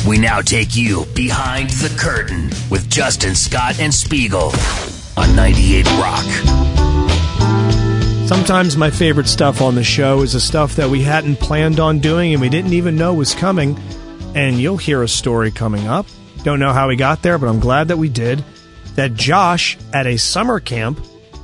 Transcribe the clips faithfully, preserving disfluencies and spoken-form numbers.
We now take you behind the curtain with Justin, Scott, and Spiegel on ninety-eight Rock. Sometimes my favorite stuff on the show is the stuff that we hadn't planned on doing and we didn't even know was coming. And you'll hear a story coming up. Don't know how we got there, but I'm glad that we did. That Josh, at a summer camp,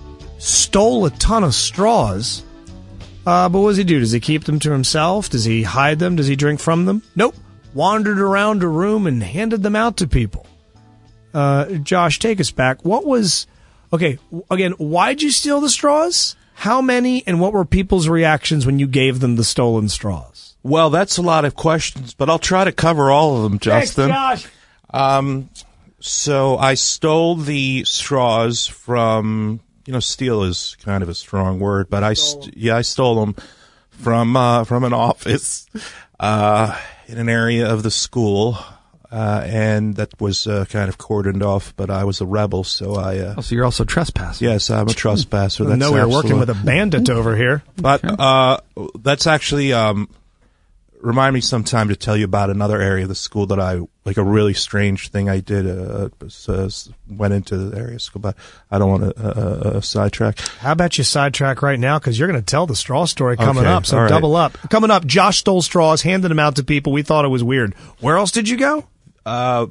stole a ton of straws. Uh, but what does he do? Does he keep them to himself? Does he hide them? Does he drink from them? Nope. Wandered around a room and handed them out to people. Uh, Josh, take us back. What was... Okay, again, why'd you steal the straws? How many, and what were people's reactions when you gave them the stolen straws? Well, that's a lot of questions, but I'll try to cover all of them, Justin. Thanks, Josh. Um, so I stole the straws from... You know, steal is kind of a strong word, but I, st- yeah, I stole them from uh, from an office uh, in an area of the school, uh, and that was uh, kind of cordoned off. But I was a rebel, so I. Uh, oh, so you're also trespassing? Yes, I'm a trespasser. That's no, we were working with a bandit over here. But uh, that's actually um, remind me sometime to tell you about another area of the school that I like a really strange thing I did. Uh, uh, went into the area of school, but I don't want to uh, uh, sidetrack. How about you sidetrack right now? Because you're going to tell the straw story coming okay, up. So right. double up. Coming up, Josh stole straws, handed them out to people. We thought it was weird. Where else did you go? Uh,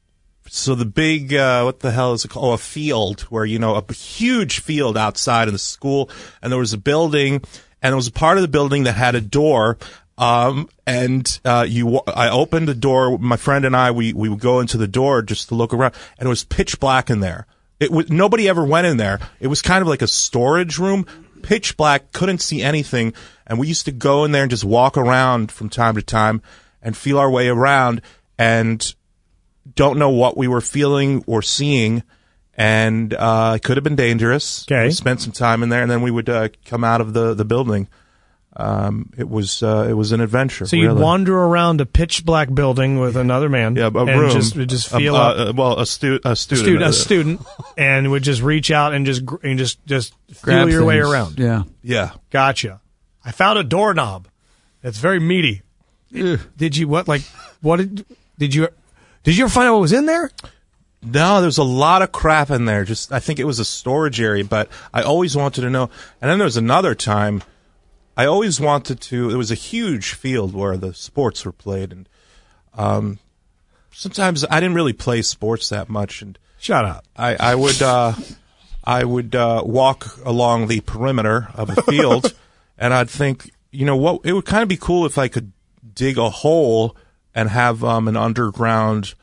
so the big, uh, what the hell is it called? Oh, a field where, you know, a huge field outside of the school. And there was a building, and there was a part of the building that had a door. Um, and, uh, you, I opened the door, my friend and I, we, we would go into the door just to look around, and it was pitch black in there. It was, nobody ever went in there. It was kind of like a storage room, pitch black, couldn't see anything. And we used to go in there and just walk around from time to time and feel our way around and don't know what we were feeling or seeing. And, uh, it could have been dangerous. Okay. We spent some time in there, and then we would, uh, come out of the, the building. Um, it was, uh, it was an adventure. So you really. wander around a pitch black building with another man. Yeah, a and room. Just, just feel uh, up. uh, well, a, stu- a student. student, a student, and would just reach out and just, and just, just Grab feel your things. way around. Yeah. Yeah. Gotcha. I found a doorknob. It's very meaty. Ugh. Did you, what, like, what did, did you, did you ever find out what was in there? No, there's a lot of crap in there. Just, I think it was a storage area, but I always wanted to know. And then there was another time I always wanted to, there was a huge field where the sports were played, and um, sometimes I didn't really play sports that much. And Shut up. I, I would, uh, I would uh, walk along the perimeter of a field, and I'd think, you know what, it would kind of be cool if I could dig a hole and have um, an underground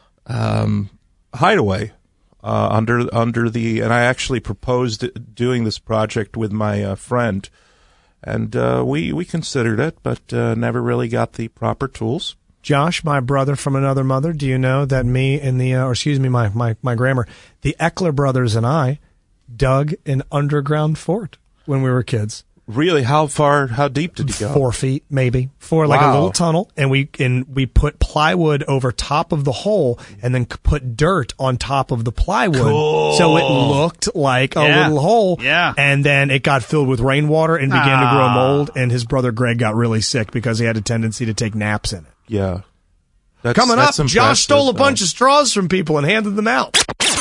um, hideaway uh, under under the. And I actually proposed doing this project with my uh, friend. And uh, we, we considered it, but uh, never really got the proper tools. Josh, my brother from another mother, do you know that me and the, uh, or excuse me, my, my, my grammar, the Eckler brothers and I dug an underground fort when we were kids. Really? How far, how deep did you go? Four feet, maybe. For like Wow. a little tunnel. And we, and we put plywood over top of the hole and then put dirt on top of the plywood. Cool. So it looked like a Yeah. little hole. Yeah. And then it got filled with rainwater and began to grow Ah. mold. And his brother Greg got really sick because he had a tendency to take naps in it. Yeah. That's, Coming that's up, Josh impressive, stole a though. bunch of straws from people and handed them out.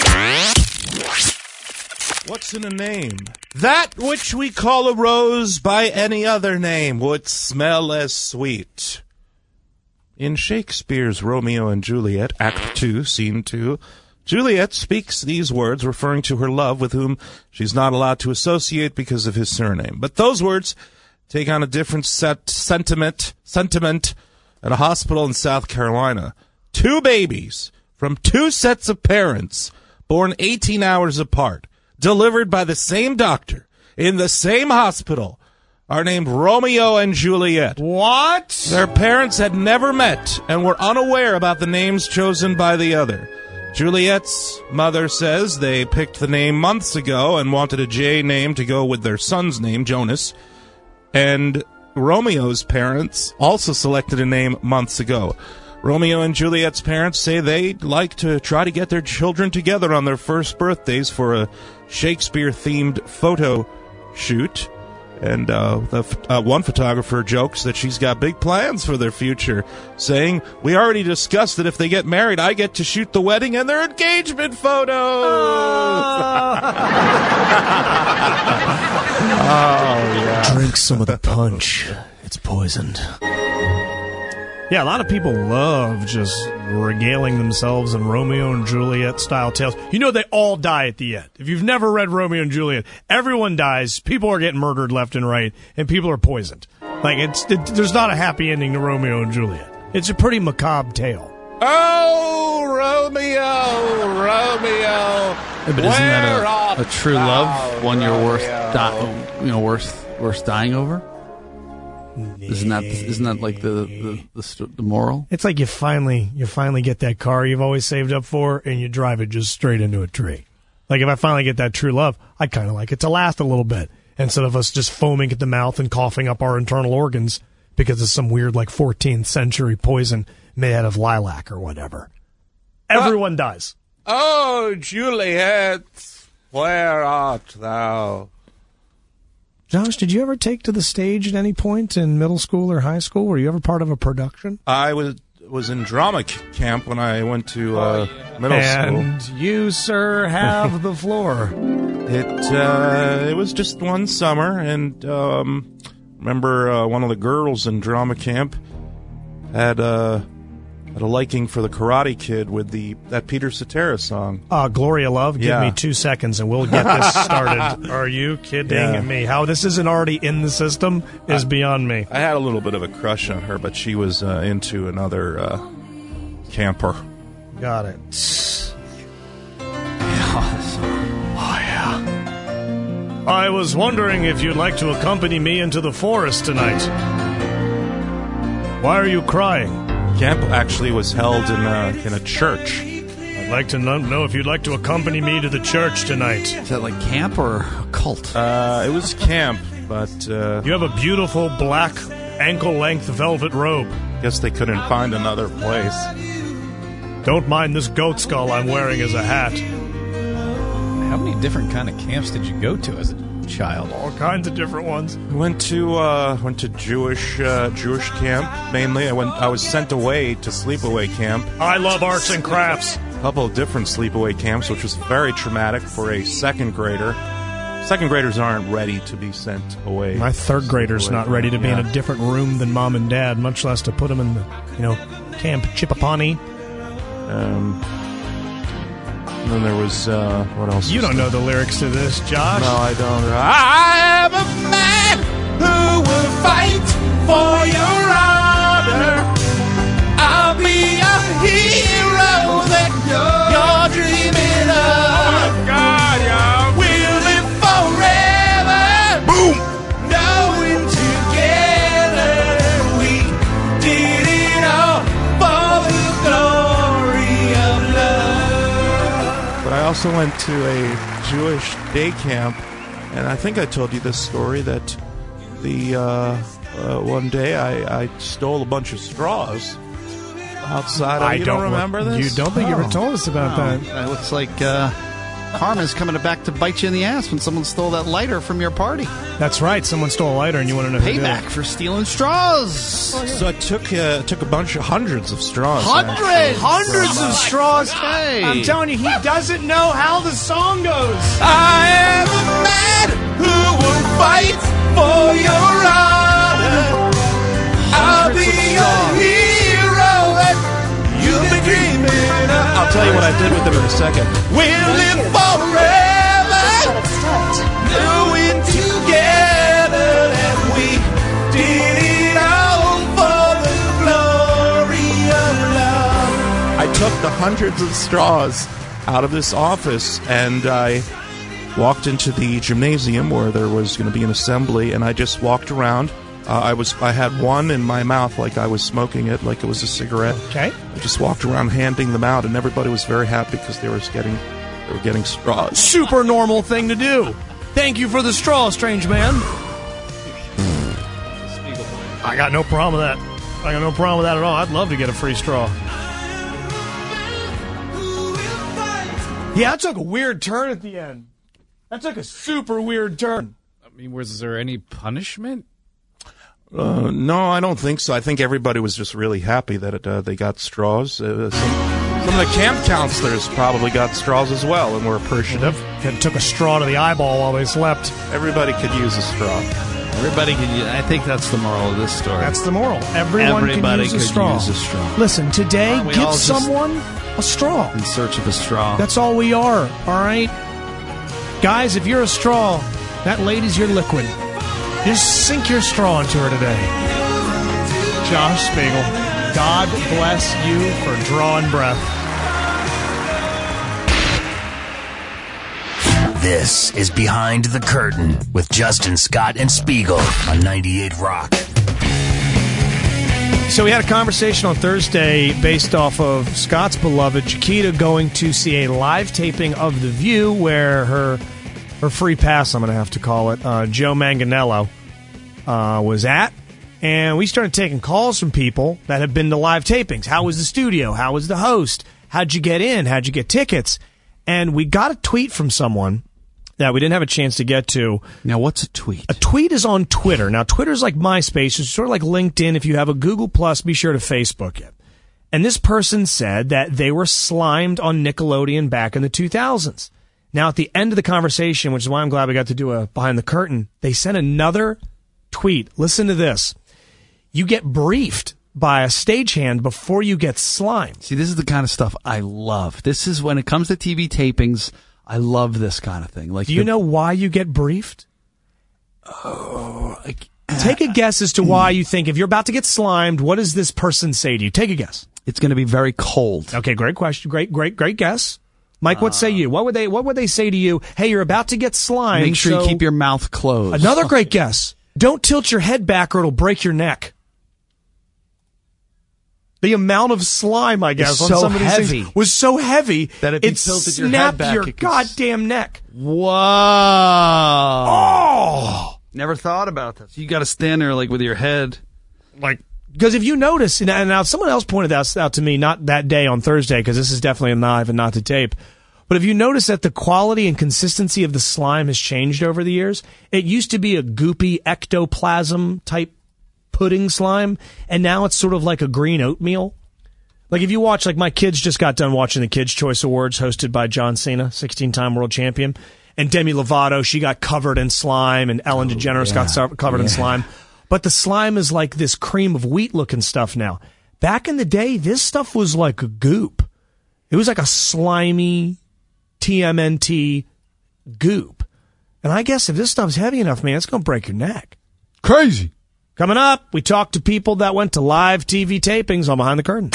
What's in a name? That which we call a rose by any other name would smell as sweet. In Shakespeare's Romeo and Juliet, Act two, Scene two, Juliet speaks these words referring to her love with whom she's not allowed to associate because of his surname. But those words take on a different set sentiment, sentiment at a hospital in South Carolina. Two babies from two sets of parents, born eighteen hours apart, delivered by the same doctor in the same hospital, are named Romeo and Juliet. What? Their parents had never met and were unaware about the names chosen by the other. Juliet's mother says they picked the name months ago and wanted a J name to go with their son's name, Jonas. And Romeo's parents also selected a name months ago. Romeo and Juliet's parents say they'd like to try to get their children together on their first birthdays for a Shakespeare-themed photo shoot. And uh, the, uh, one photographer jokes that she's got big plans for their future, saying, "We already discussed that if they get married, I get to shoot the wedding and their engagement photos." Oh, oh yeah. Drink some of the punch. It's poisoned. Yeah, a lot of people love just regaling themselves in Romeo and Juliet style tales. You know they all die at the end. If you've never read Romeo and Juliet, everyone dies, people are getting murdered left and right, and people are poisoned. Like, it's it, there's not a happy ending to Romeo and Juliet. It's a pretty macabre tale. Oh, Romeo, Romeo. Yeah, but isn't that a, a true love, one you're worth, di- you know, worth worth dying over? Isn't that isn't that like the the, the the moral? It's like you finally you finally get that car you've always saved up for, and you drive it just straight into a tree. Like, if I finally get that true love, I kind of like it to last a little bit, instead of us just foaming at the mouth and coughing up our internal organs because of some weird like fourteenth century poison made out of lilac or whatever. Everyone uh, dies. Oh, Juliet, where art thou? Josh, did you ever take to the stage at any point in middle school or high school? Were you ever part of a production? I was was in drama camp when I went to uh, oh, yeah. middle and school. And you, sir, have the floor. It uh, it was just one summer, and um, remember uh, one of the girls in drama camp had uh, had a liking for the Karate Kid with the that Peter Cetera song. Uh, Gloria Love, give yeah. me two seconds and we'll get this started. Are you kidding yeah. me? How this isn't already in the system is I, beyond me. I had a little bit of a crush on her, but she was uh, into another uh, camper. Got it. Oh, yeah. I was wondering if you'd like to accompany me into the forest tonight. Why are you crying? Camp actually was held in a, in a church. I'd like to know if you'd like to accompany me to the church tonight. Is that like camp or a cult? Uh, it was camp, but... Uh, you have a beautiful black ankle-length velvet robe. Guess they couldn't find another place. Don't mind this goat skull I'm wearing as a hat. How many different kind of camps did you go to as a child? All kinds of different ones. Went to uh, went to Jewish uh, Jewish camp mainly. I went. I was sent away to sleepaway camp. I love arts and crafts. A couple of different sleepaway camps, which was very traumatic for a second grader. Second graders aren't ready to be sent away. My third grader's not ready to be yeah. in a different room than mom and dad, much less to put them in the, you know, Camp Chipapani. Um. And then there was, uh, what else? You don't there? know the lyrics to this, Josh. No, I don't. I am a man who will fight for your honor. I'll be a hero that you're dreaming of. Oh, my God, y'all. We'll live forever. Boom! Knowing together we did it all for the glory of love. But I also went to a Jewish day camp, and I think I told you this story, that the uh, uh, one day I, I stole a bunch of straws outside. I you don't, don't remember look, this? You don't think oh. you ever told us about oh. that. It looks like uh, karma's coming back to bite you in the ass when someone stole that lighter from your party. That's right. Someone stole a lighter, and you want to know who did it. Payback for stealing straws. So I took uh, took a bunch of hundreds of straws. Hundreds, actually, hundreds from, of uh, straws. Hey. I'm telling you, he doesn't know how the song goes. I am a man who will fight for your honor. I'll be your hero that you've been dreaming of. I'll tell you what I did with them in a second. We'll live forever, knowing together that we did it all for the glory of love. I took the hundreds of straws out of this office, and I walked into the gymnasium where there was going to be an assembly, and I just walked around. Uh, I was I had one in my mouth like I was smoking it, like it was a cigarette. Okay. I just walked around handing them out, and everybody was very happy because they were getting they were getting straws. Super normal thing to do. Thank you for the straw, strange man. I got no problem with that. I got no problem with that at all. I'd love to get a free straw. Yeah, that took a weird turn at the end. That took a super weird turn. I mean, was there any punishment? Uh, no, I don't think so. I think everybody was just really happy that it, uh, they got straws. Uh, some, some of the camp counselors probably got straws as well and were appreciative. It took a straw to the eyeball while they slept. Everybody could use a straw. Everybody can use, I think that's the moral of this story. That's the moral. Everyone Everybody can use a could straw. use a straw. Listen, today, Aren't we all give just someone a straw. in search of a straw. That's all we are, all right? Guys, if you're a straw, that lady's your liquid. Just sink your straw into her today. Josh Spiegel, God bless you for drawing breath. This is Behind the Curtain with Justin Scott and Spiegel on ninety-eight Rock. So we had a conversation on Thursday based off of Scott's beloved Chiquita going to see a live taping of The View where her her free pass, I'm going to have to call it, uh, Joe Manganiello uh, was at. And we started taking calls from people that have been to live tapings. How was the studio? How was the host? How'd you get in? How'd you get tickets? And we got a tweet from someone that we didn't have a chance to get to. Now, what's a tweet? A tweet is on Twitter. Now, Twitter's like MySpace. It's sort of like LinkedIn. If you have a Google Plus, be sure to Facebook it. And this person said that they were slimed on Nickelodeon back in the two thousands. Now, at the end of the conversation, which is why I'm glad we got to do a Behind the Curtain, they sent another tweet. Listen to this. You get briefed by a stagehand before you get slimed. See, this is the kind of stuff I love. This is when it comes to T V tapings, I love this kind of thing. Like, do you the, know why you get briefed? Oh, I, Take a guess as to why you think if you're about to get slimed, what does this person say to you? Take a guess. It's going to be very cold. Okay, great question. Great, great, great guess. Mike, what say you? What would they What would they say to you? Hey, you're about to get slimed. Make sure so you keep your mouth closed. Another great guess. Don't tilt your head back or it'll break your neck. The amount of slime, I guess, It's on so some of these heavy things was so heavy that if you it tilted your snapped head back, your it could goddamn neck. Whoa. Oh! Never thought about that. So you got to stand there like with your head. Like, because if you notice, and now someone else pointed that out to me, not that day on Thursday, because this is definitely a live and not to tape, but if you notice that the quality and consistency of the slime has changed over the years, it used to be a goopy ectoplasm type pudding slime, and now it's sort of like a green oatmeal. Like if you watch, like my kids just got done watching the Kids' Choice Awards hosted by John Cena, sixteen-time world champion, and Demi Lovato, she got covered in slime, and Ellen DeGeneres yeah. got covered yeah. in slime. But the slime is like this cream of wheat looking stuff now. Back in the day, this stuff was like a goop. It was like a slimy T M N T goop. And I guess if this stuff's heavy enough, man, it's going to break your neck. Crazy. Coming up, we talked to people that went to live T V tapings on Behind the Curtain.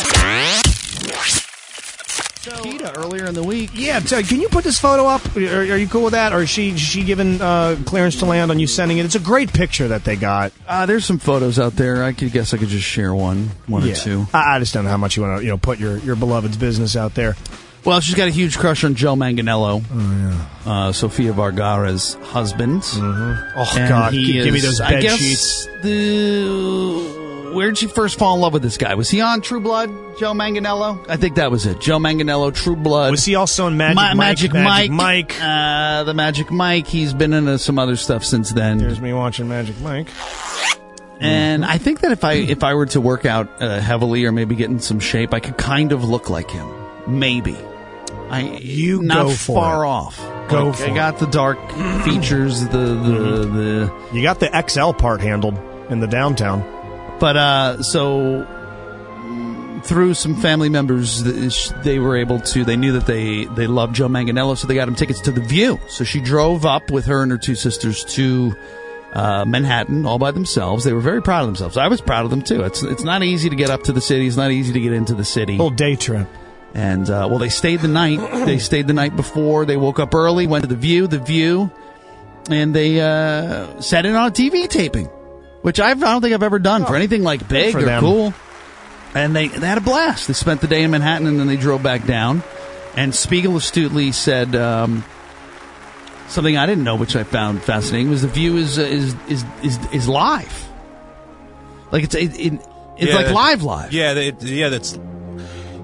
Chiquita earlier in the week. Yeah, so can you put this photo up? Are, are you cool with that? Or is she, is she given uh, clearance to land on you sending it? It's a great picture that they got. Uh, there's some photos out there. I could guess I could just share one, one yeah. or two. I, I just don't know how much you want to, you know, put your, your beloved's business out there. Well, she's got a huge crush on Joe Manganiello, oh, yeah. uh, Sofia Vergara's husband. Mm-hmm. Oh, and God, he give is, me those bed I guess sheets. The, where'd she first fall in love with this guy? Was he on True Blood, Joe Manganiello? I think that was it. Joe Manganiello, True Blood. Was he also in Magic Ma- Mike? Magic, Magic Mike. Mike. Uh, the Magic Mike. He's been into some other stuff since then. There's me watching Magic Mike. And I think that if I if I were to work out uh, heavily or maybe get in some shape, I could kind of look like him. Maybe. I you not go for far it. off. Go like, for I got the dark features, the the, the You got the X L part handled in the downtown. But uh, so through some family members, they were able to. They knew that they they loved Joe Manganiello, so they got him tickets to The View. So she drove up with her and her two sisters to uh, Manhattan all by themselves. They were very proud of themselves. I was proud of them too. It's it's not easy to get up to the city. It's not easy to get into the city. Little day trip. And, uh, well, they stayed the night. They stayed the night before. They woke up early, went to The View, The View, and they uh, sat in on a T V taping, which I've, I don't think I've ever done oh, for anything like big or them. cool. And they, they had a blast. They spent the day in Manhattan, and then they drove back down. And Spiegel astutely said um, something I didn't know, which I found fascinating, was The View is uh, is, is is is live. Like, it's it, it, it's yeah, like live live. Yeah, it, yeah, that's...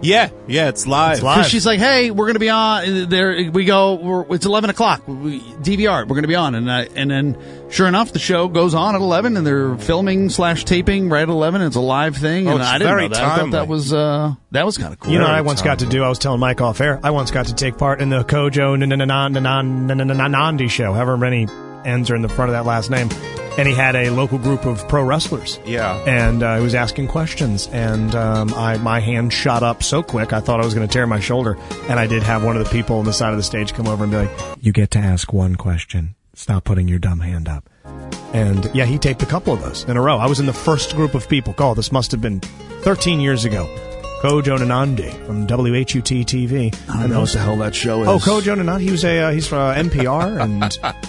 Yeah, yeah, it's live. It's live. Because she's like, "Hey, we're going to be on." There, we go. We're, it's eleven o'clock. We, D V R. We're going to be on, and I, and then sure enough, the show goes on at eleven, and they're filming slash taping right at eleven. It's a live thing, Oh, and it's I didn't very know that. I thought timely. that was uh, that was kind of cool. You know what I Very once got to timely. do? I was telling Mike off air. I once got to take part in the Kojo Nandi show. However many N's are in the front of that last name. And he had a local group of pro wrestlers. Yeah. And uh, he was asking questions. And um, I my hand shot up so quick, I thought I was going to tear my shoulder. And I did have one of the people on the side of the stage come over and be like, "You get to ask one question. Stop putting your dumb hand up." And, yeah, he taped a couple of those in a row. I was in the first group of people. Oh, this must have been thirteen years ago. Kojo Nandi from W H U T T V. I don't know what the hell that show is. Oh, Kojo Nandi. He was a uh, he's from uh, N P R and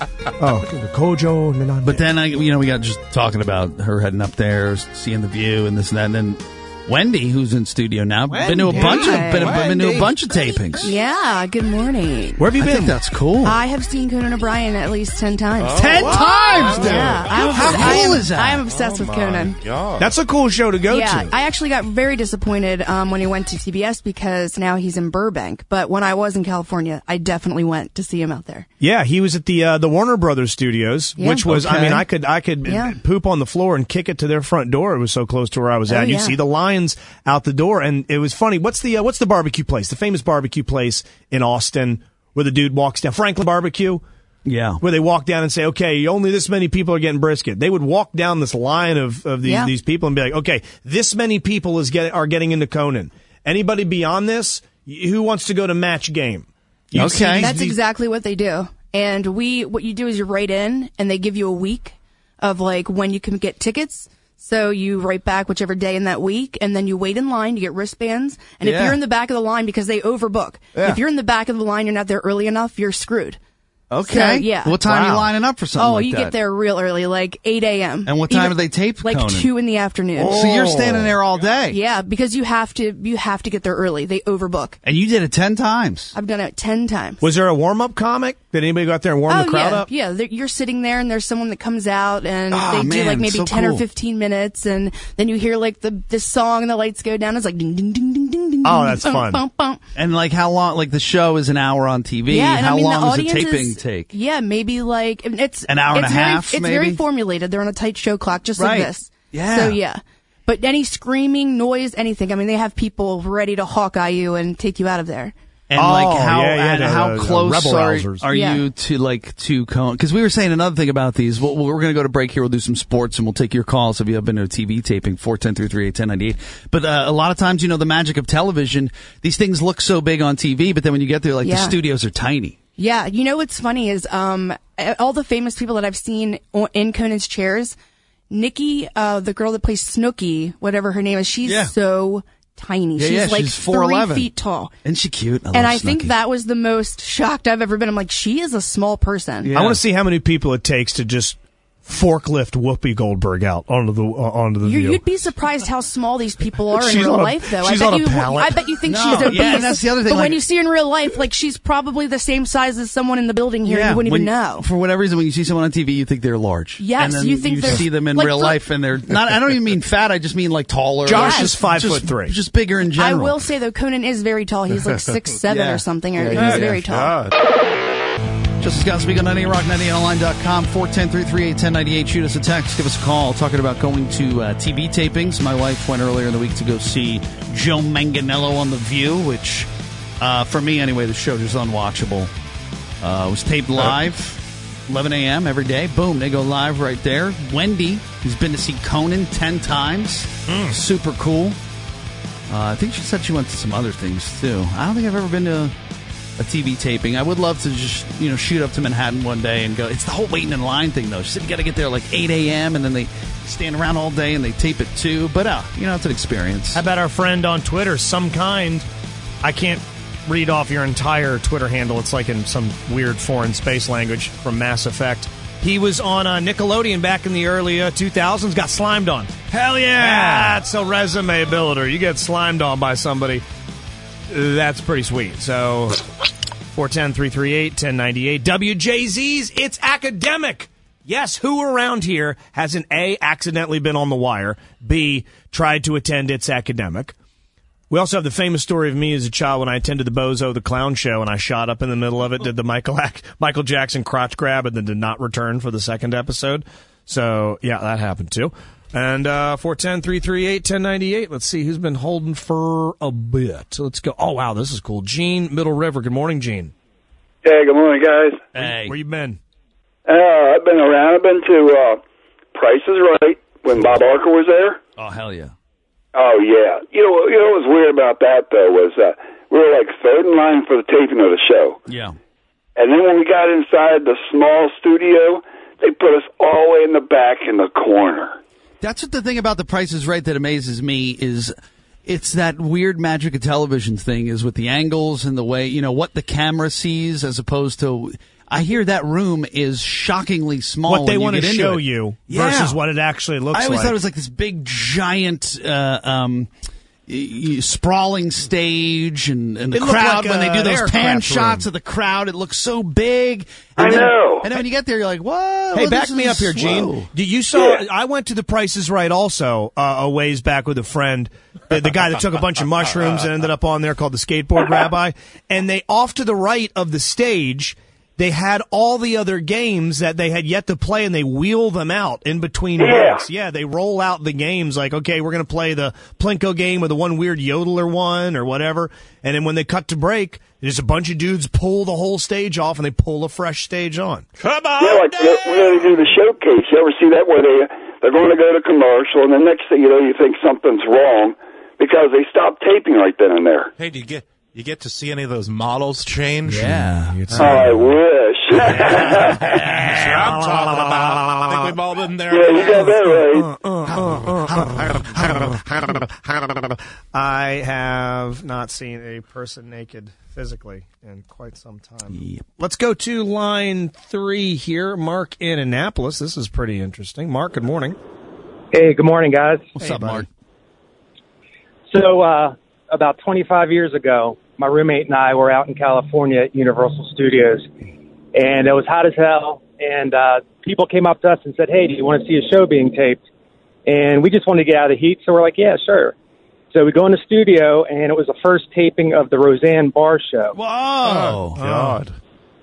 oh, Kojo Nandi. But then I, you know, we got just talking about her heading up there, seeing the view, and this and that. And then Wendy, who's in studio now, been to a Wendy. bunch of been, been to a Wendy. bunch of tapings. Yeah, good morning. Where have you I been? think that's cool. I have seen Conan O'Brien at least ten times. Ten times, dude. Yeah, I'm How obs- I cool am, is that? I am obsessed with Conan. God. That's a cool show to go Yeah, to. I actually got very disappointed um, when he went to T B S because now he's in Burbank. But when I was in California, I definitely went to see him out there. Yeah, he was at the uh, the Warner Brothers studios, Yeah. which was I Okay. mean I could I could Yeah. poop on the floor and kick it to their front door. It was so close to where I was Oh, at. You yeah. see the lines out the door, and it was funny. What's the uh, what's the barbecue place? The famous barbecue place in Austin where the dude walks down Franklin Barbecue. Yeah. Where they walk down and say, okay, only this many people are getting brisket. They would walk down this line of, of these, Yeah. these people and be like, okay, this many people is get, are getting into Conan. Anybody beyond this, y- who wants to go to match game? You see Okay. these- That's these- exactly what they do. And we, what you do is you write in, and they give you a week of like when you can get tickets. So you write back whichever day in that week, and then you wait in line. You get wristbands, and Yeah. if you're in the back of the line, because they overbook, Yeah. if you're in the back of the line, you're not there early enough, you're screwed. Okay. So, yeah. What time are you Wow. lining up for something Oh, like you that? get there real early, like eight a.m. And what time Even- do they tape Like Conan? two in the afternoon. So you're standing there all day. Yeah, because you have to, you have to get there early. They overbook. And you did it ten times. I've done it ten times. Was there a warm up comic? Did anybody go out there and warm Oh the crowd yeah, up? yeah. There- You're sitting there, and there's someone that comes out, and Oh, they do man, like maybe so ten cool. or fifteen minutes, and then you hear like the this song, and the lights go down. It's like ding ding ding ding ding ding. Oh, ding, that's bum, fun. bum, bum. And like how long, like the show is an hour on T V. Yeah, and how I mean long the does the audience taping is, take? Yeah, maybe like it's An hour and it's a very, half, It's maybe? very formulated. They're on a tight show clock, just Right. like this. Yeah. So yeah. But any screaming, noise, anything. I mean, they have people ready to Hawkeye you and take you out of there. And Oh, like how yeah, yeah, and the- how the close rebel are, rousers. are Yeah. you to like to Conan? Because we were saying another thing about these. Well, we're going to go to break here. We'll do some sports and we'll take your calls if you have been to a T V taping. four one zero, three three eight, one zero nine eight. But uh, a lot of times, you know, the magic of television. These things look so big on T V, but then when you get there, like the Yeah. studios are tiny. Yeah, you know what's funny is um all the famous people that I've seen o- in Conan's chairs, Nikki, uh, the girl that plays Snooki, whatever her name is, she's Yeah. so tiny. Yeah, she's yeah, like she's four eleven. three feet tall. Isn't she cute? I And love I think Snooki. that was the most shocked I've ever been. I'm like, she is a small person. Yeah. I want to see how many people it takes to just forklift Whoopi Goldberg out onto the uh, onto the You, view. you'd be surprised how small these people are in She's real on a- life, though. she's I bet on a you, pallet. I bet you think No, she's obese. yeah, and that's the other thing, But like- when you see her in real life, like she's probably the same size as someone in the building here. You wouldn't when- even know. For whatever reason, when you see someone on T V, you think they're large. Yes, and then you think you they're- see them in like, real for- life, and they're not. I don't even mean fat. I just mean like taller. Josh Yes. is five just, foot three. just bigger in I general. will say though, Conan is very tall. He's like six seven Yeah. or something. Or Yeah, he's yeah, very yeah. tall. God. Justin Scott speaking on ninety-eight Rock, ninety eight online dot com, four one zero, three three eight, one zero nine eight. Shoot us a text, give us a call. Talking about going to uh, T V tapings. My wife went earlier in the week to go see Joe Manganiello on The View, which, uh, for me anyway, the show is unwatchable. Uh, it was taped live, eleven a.m. every day. Boom, they go live right there. Wendy, who's been to see Conan ten times. Super cool. Uh, I think she said she went to some other things, too. I don't think I've ever been to a T V taping. I would love to just, you know, shoot up to Manhattan one day and go. It's the whole waiting in line thing, though. She said you got to get there like eight a.m. and then they stand around all day and they tape it too. But, uh, you know, it's an experience. How about our friend on Twitter, some kind? I can't read off your entire Twitter handle. It's like in some weird foreign space language from Mass Effect. He was on uh, Nickelodeon back in the early uh, two thousands, got slimed on. Hell yeah! That's a resume builder. You get slimed on by somebody. That's pretty sweet. So, four one zero, three three eight, one zero nine eight. W J Z's, it's academic. Yes, who around here hasn't A, accidentally been on the wire, B, tried to attend It's Academic, We also have the famous story of me as a child when I attended the Bozo the Clown Show and I shot up in the middle of it, did the Michael Michael Jackson crotch grab, and then did not return for the second episode. So, yeah, that happened too. And uh, four one zero, three three eight, one zero nine eight. Let's see who's been holding for a bit. Let's go. Oh, wow, this is cool. Gene, Middle River. Good morning, Gene. Hey, good morning, guys. Hey. Where you been? Uh, I've been around. I've been to uh, Price is Right when Bob Barker was there. Oh, hell yeah. Oh, yeah. You know, you know what was weird about that, though, was uh, we were like third in line for the taping of the show. Yeah. And then when we got inside the small studio, they put us all the way in the back in the corner. That's what the thing about The Price is Right that amazes me is it's that weird magic of television thing is with the angles and the way, you know, what the camera sees as opposed to... I hear that room is shockingly small. What they want to into show it. you Yeah. versus what it actually looks like. I always like. thought it was like this big, giant, uh, um, y- y- sprawling stage, and, and the It looked crowd like when they a- do an those pan aircraft shots room. of the crowd, it looks so big. I And then, know. And then when you get there, you're like, what? Hey, Well, back this me is up here, slow. Gene. Do you saw? Yeah. I went to the Price is Right also uh, a ways back with a friend, the, the guy that took a bunch of mushrooms and ended up on there called the Skateboard Rabbi. And they off to the right of the stage, they had all the other games that they had yet to play, and they wheel them out in between Yeah. breaks. Yeah, they roll out the games like, okay, we're going to play the Plinko game or the one weird yodeler one or whatever. And then when they cut to break, there's a bunch of dudes pull the whole stage off, and they pull a fresh stage on. Come on, Yeah, like Dave! when they do the showcase. You ever see that where they, they're going to go to commercial, and the next thing you know, you think something's wrong because they stop taping right then and there. Hey, do you get you get to see any of those models change? Yeah. Oh, I wish. That's what I'm talking about. I think we've all been there. Yeah, you got that right. I have not seen a person naked physically in quite some time. Yep. Let's go to line three here. Mark in Annapolis. This is pretty interesting. Mark, good morning. Hey, good morning, guys. What's Hey, up, buddy. Mark? So, uh, about twenty-five years ago, my roommate and I were out in California at Universal Studios, and it was hot as hell, and uh, people came up to us and said, hey, do you want to see a show being taped? And we just wanted to get out of the heat, so we're like, yeah, sure. So we go in the studio, and it was the first taping of the Roseanne Barr show. Whoa. Oh, God.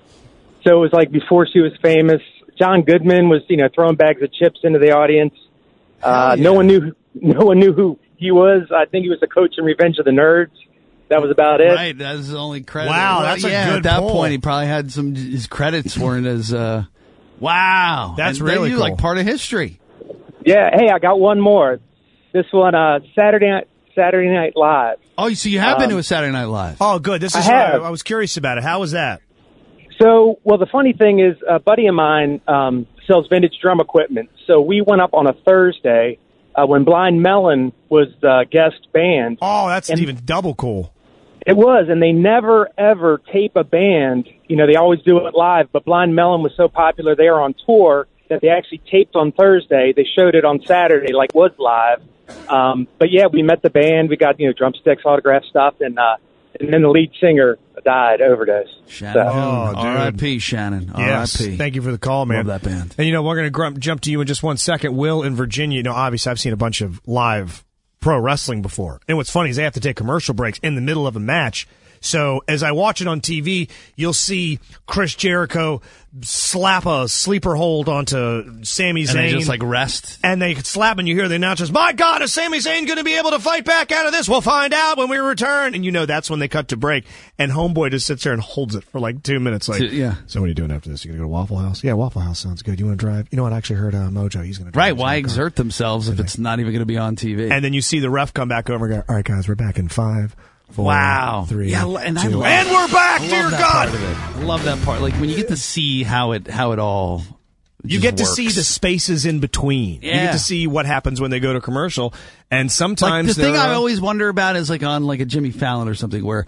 So it was like before she was famous. John Goodman was, you know, throwing bags of chips into the audience. Uh, yeah. No one knew, no one knew who he was. I think he was the coach in Revenge of the Nerds. That was about it. Right, that's the only credit. Wow, Well, that's a yeah, good at that pull. point, he probably had some, his credits weren't as, uh, wow. That's And really then you cool. like part of history. Yeah. Hey, I got one more. This one, uh, Saturday Night, Saturday Night Live. Oh, so you have been Um, to a Saturday Night Live. Oh, good. This is I what I, have. I was curious about it. How was that? So, well, the funny thing is, a buddy of mine um, sells vintage drum equipment. So we went up on a Thursday uh, when Blind Melon was the guest band. Oh, that's And- even double cool. It was, and they never, ever tape a band. You know, they always do it live, but Blind Melon was so popular, they were on tour that they actually taped on Thursday. They showed it on Saturday, like was live. Um, but, yeah, we met the band. We got, you know, drumsticks, autograph stuff, and uh, and then the lead singer died, overdose. Shannon. So- Oh, dude. R I P Shannon. Yes. R I P Thank you for the call, man. Love that band. And, you know, we're going to gr- jump to you in just one second. Will in Virginia, you know, obviously I've seen a bunch of live pro wrestling before. And what's funny is they have to take commercial breaks in the middle of a match. So as I watch it on T V, you'll see Chris Jericho slap a sleeper hold onto Sami Zayn. And they just like rest. And they slap, and you hear the announcers, my God, is Sami Zayn going to be able to fight back out of this? We'll find out when we return. And you know that's when they cut to break. And Homeboy just sits there and holds it for like two minutes. Like, Two- yeah. So what are you doing after this? You going to go to Waffle House? Yeah, Waffle House sounds good. You want to drive? You know what? I actually heard uh, Mojo. He's going to drive. Right, He's why gonna go. exert themselves if it's not even going to be on T V? And then you see the ref come back over and go, all right, guys, we're back in five, four, Wow. three, Yeah, and I two, love- and we're back, I love dear that God. part of it. I love that part. Like when you get to see how it how it all You just get to works. see the spaces in between. You Yeah. get to see what happens when they go to commercial. And Like sometimes the thing there I are- always wonder about is like on like a Jimmy Fallon or something where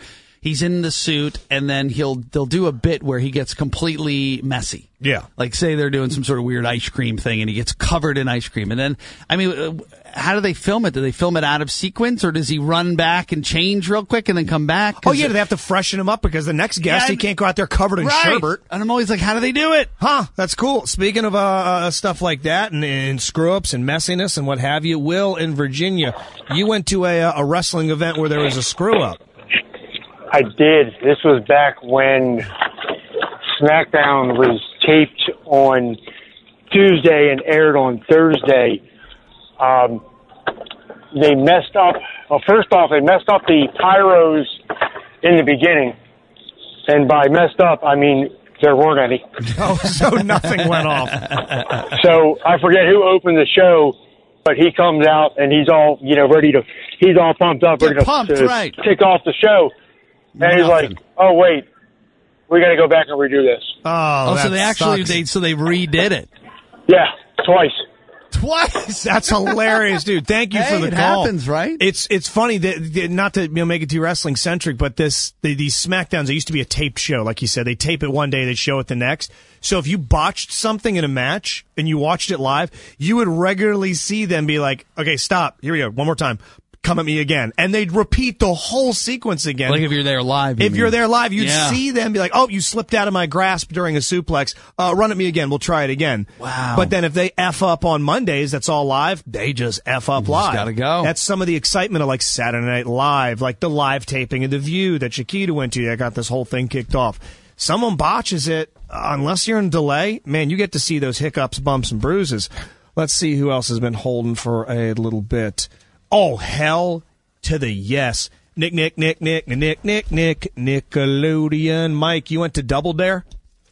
he's in the suit, and then he'll they'll do a bit where he gets completely messy. Yeah. Like, say they're doing some sort of weird ice cream thing, and he gets covered in ice cream. And then, I mean, uh, how do they film it? Do they film it out of sequence, or does he run back and change real quick and then come back? Oh, yeah, do they have to freshen him up because the next guest, Yeah, he can't go out there covered in right. sherbet. And I'm always like, how do they do it? Huh, that's cool. Speaking of uh, uh, stuff like that and, and screw-ups and messiness and what have you, Will, in Virginia, you went to a, a wrestling event where there was a screw-up. I did. This was back when SmackDown was taped on Tuesday and aired on Thursday. Um, they messed up. Well, first off, they messed up the pyros in the beginning. And by messed up, I mean there weren't any. Oh, so nothing went off. So I forget who opened the show, but he comes out and he's all, you know, ready to, he's all pumped up, Get ready to, pumped, to right. kick off the show. And Nothing. he's like, oh, wait, we got to go back and redo this. Oh, Oh, so that they actually sucks. they so they redid it Yeah, twice. twice. That's hilarious, dude. Thank you Hey, for the it call. happens, right? It's it's funny that, that not to you know, make it too wrestling centric, but this the, these SmackDowns, they used to be a taped show, like you said. They tape it one day, they show it the next. So if you botched something in a match and you watched it live, you would regularly see them be like, "Okay, stop. Here we go. One more time. Come at me again," and they'd repeat the whole sequence again. Like if you're there live. you If mean. you're there live, you'd Yeah. see them be like, "Oh, you slipped out of my grasp during a suplex. Uh, run at me again. We'll try it again." Wow. But then if they F up on Mondays, that's all live. They just F up just live. gotta go. That's some of the excitement of like Saturday Night Live, like the live taping of The View that Chiquita went to. That got this whole thing kicked off. Someone botches it, uh, unless you're in delay, man, you get to see those hiccups, bumps, and bruises. Let's see who else has been holding for a little bit. Oh, hell to the yes. Nick, Nick, Nick, Nick, Nick, Nick, Nick, Nickelodeon. Mike, you went to Double Dare?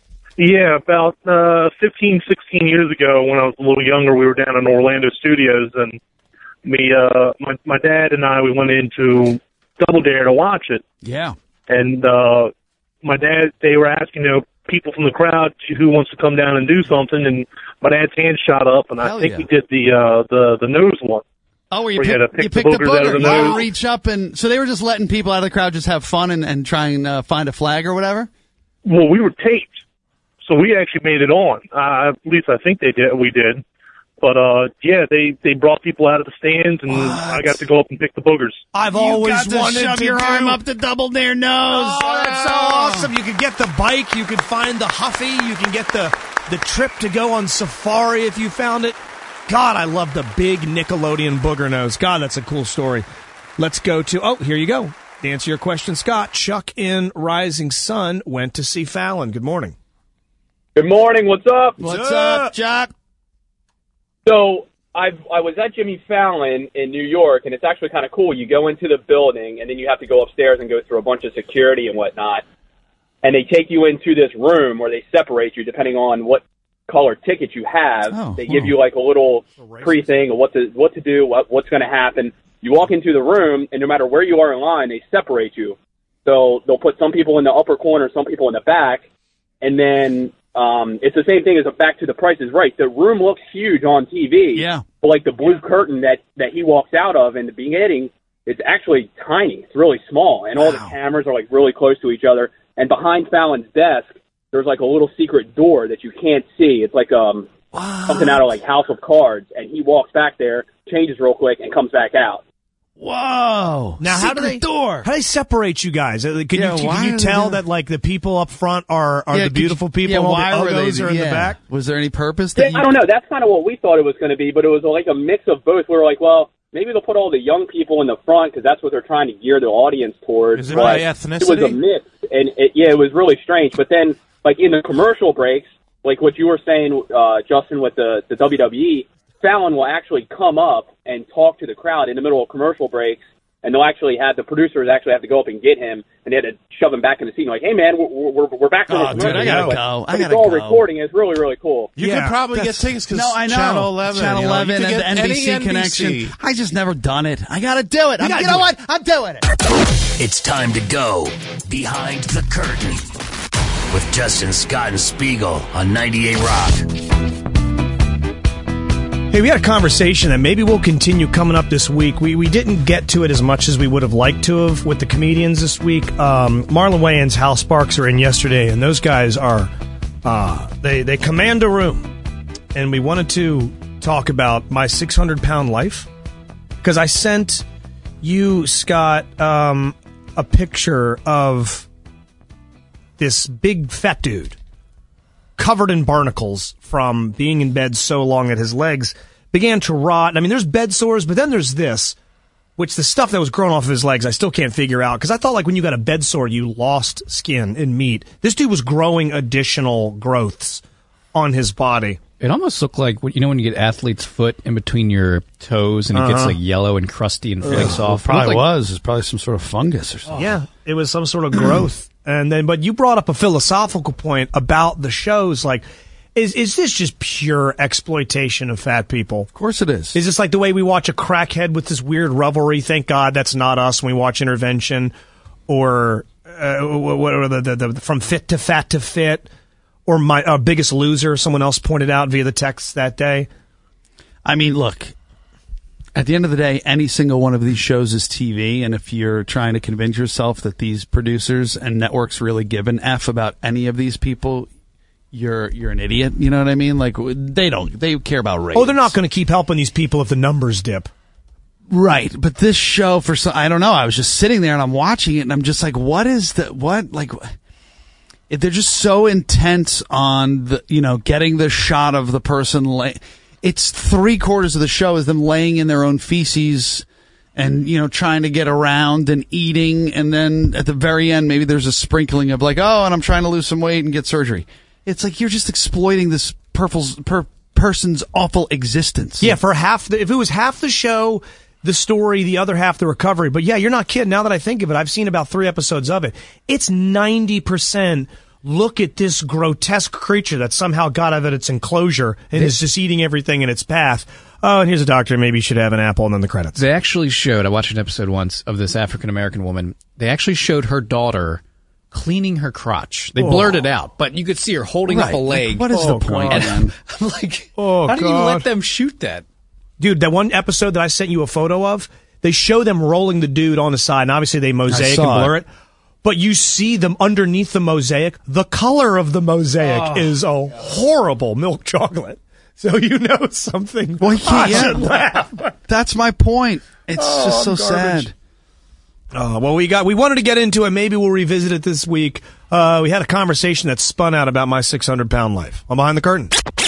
Yeah, about uh, fifteen, sixteen years ago when I was a little younger, we were down in Orlando Studios, and me, uh, my, my dad and I, we went into Double Dare to watch it. Yeah. And uh, my dad, they were asking, you know, people from the crowd who wants to come down and do something, and my dad's hand shot up, and Hell I think yeah. he did the uh, the the nose one. Oh, where you, Where you pick, had to pick you the picked the boogers out of booger. the You nose. reach up and so they were just letting people out of the crowd just have fun and, and try and uh, find a flag or whatever. Well, we were taped, so we actually made it on. Uh, at least I think they did. We did. But, uh, yeah, they, they brought people out of the stands, and I got to go up and pick the boogers. I've You always got to wanted shove to your do- arm up to Double Dare nose. Oh, that's so awesome. You could get the bike. You could find the Huffy. You can get the, the trip to go on safari if you found it. God, I love the big Nickelodeon booger nose. God, that's a cool story. Let's go to, oh, here you go. To answer your question, Scott, Chuck in Rising Sun went to see Fallon. Good morning. Good morning. What's up? What's up, Chuck? So I I was at Jimmy Fallon in New York, and it's actually kind of cool. You go into the building, and then you have to go upstairs and go through a bunch of security and whatnot. And they take you into this room where they separate you depending on what color ticket you have. Oh, they wow. give you like a little pre-thing of what to what to do, what, what's going to happen. You walk into the room, and no matter where you are in line, they separate you. So they'll put some people in the upper corner, some people in the back, and then um, it's the same thing as a Back to the Price is Right. The room looks huge on T V. Yeah. But like the blue curtain that, that he walks out of in the beginning, it's actually tiny. It's really small, and all the cameras are like really close to each other. And behind Fallon's desk, there's like a little secret door that you can't see. It's like um something out of like House of Cards, and he walks back there, changes real quick, and comes back out. Whoa. Now, how do Secret they door? How do they separate you guys? Uh, Can Yeah, you why can you do they tell do that like the people up front are are Yeah, the could beautiful you- people, yeah, and all why the were they uggos are in the yeah. back? Was there any purpose that Yeah, you I don't know. That's kind of what we thought it was going to be, but it was like a mix of both. We were like, well, maybe they'll put all the young people in the front because that's what they're trying to gear the audience towards. Is it but by It was a ethnicity? mix, and it, yeah, it was really strange. But then, like in the commercial breaks, like what you were saying, uh, Justin, with the, the W W E, Fallon will actually come up and talk to the crowd in the middle of commercial breaks. And they'll actually have the producers actually have to go up and get him, and they had to shove him back in the seat. And like, hey man, we're we're, we're back on Oh, the dude, I gotta But- go. I but gotta it's all go. recording. It's really really cool. You Yeah, could probably get that's- tickets because No, I know. Channel eleven. Channel you know, you eleven could and the get N B C any N B C. connection. I just never done it. I gotta do it. I'm, gotta you know do what? I'm doing it. It's time to go behind the curtain with Justin Scott and Spiegel on ninety-eight Rock. Hey, we had a conversation that maybe we'll continue coming up this week. We we didn't get to it as much as we would have liked to have with the comedians this week. Um, Marlon Wayans, Hal Sparks are in yesterday, and those guys are, uh, they, they command a room. And we wanted to talk about my six hundred pound life. Because I sent you, Scott, um, a picture of this big fat dude covered in barnacles from being in bed so long that his legs began to rot. I mean, there's bed sores, but then there's this, which the stuff that was growing off of his legs, I still can't figure out. Because I thought, like, when you got a bed sore, you lost skin and meat. This dude was growing additional growths on his body. It almost looked like, you know, when you get athlete's foot in between your toes and it Uh-huh. gets like yellow and crusty and flakes Well, off. it probably It looked like- was. It's probably some sort of fungus or something. Yeah, it was some sort of growth. And then, but you brought up a philosophical point about the shows. Like, is is this just pure exploitation of fat people? Of course it is. Is this like the way we watch a crackhead with this weird revelry? Thank God that's not us when we watch Intervention, or uh, what are the, the, the from fit to fat to fit, or my uh, Biggest Loser? Someone else pointed out via the text that day. I mean, look, at the end of the day, any single one of these shows is T V, and if you're trying to convince yourself that these producers and networks really give an F about any of these people, you're you're an idiot. You know what I mean? Like, they don't they care about ratings. Oh, they're not going to keep helping these people if the numbers dip. Right, but this show, for some, I don't know, I was just sitting there and I'm watching it and I'm just like, what is the, what, like, if they're just so intent on the, you know, getting the shot of the person, lay, it's three quarters of the show is them laying in their own feces and, you know, trying to get around and eating, and then at the very end, maybe there's a sprinkling of like, oh, and I'm trying to lose some weight and get surgery. It's like you're just exploiting this purple's, per, person's awful existence. Yeah, for half the, if it was half the show, the story, the other half, the recovery. But yeah, you're not kidding. Now that I think of it, I've seen about three episodes of it. It's ninety percent look at this grotesque creature that somehow got out of its enclosure and is just eating everything in its path. Oh, and here's a doctor. Maybe you should have an apple, and then the credits. They actually showed, I watched an episode once of this African-American woman. They actually showed her daughter cleaning her crotch. They Oh. blurred it out, but you could see her holding Right. up a leg. Like, what is the point, And man? I'm like, Oh, how do you God. let them shoot that? Dude, that one episode that I sent you a photo of, they show them rolling the dude on the side, and obviously they mosaic and saw blur it. it. But you see them underneath the mosaic. The color of the mosaic Oh. is a horrible milk chocolate. So you know something. Well, he I can't- should laugh. That's my point. It's Oh, just so garbage. sad. Uh, well, we got. We wanted to get into it. Maybe we'll revisit it this week. Uh, we had a conversation that spun out about my six hundred pound life. I'm behind the curtain.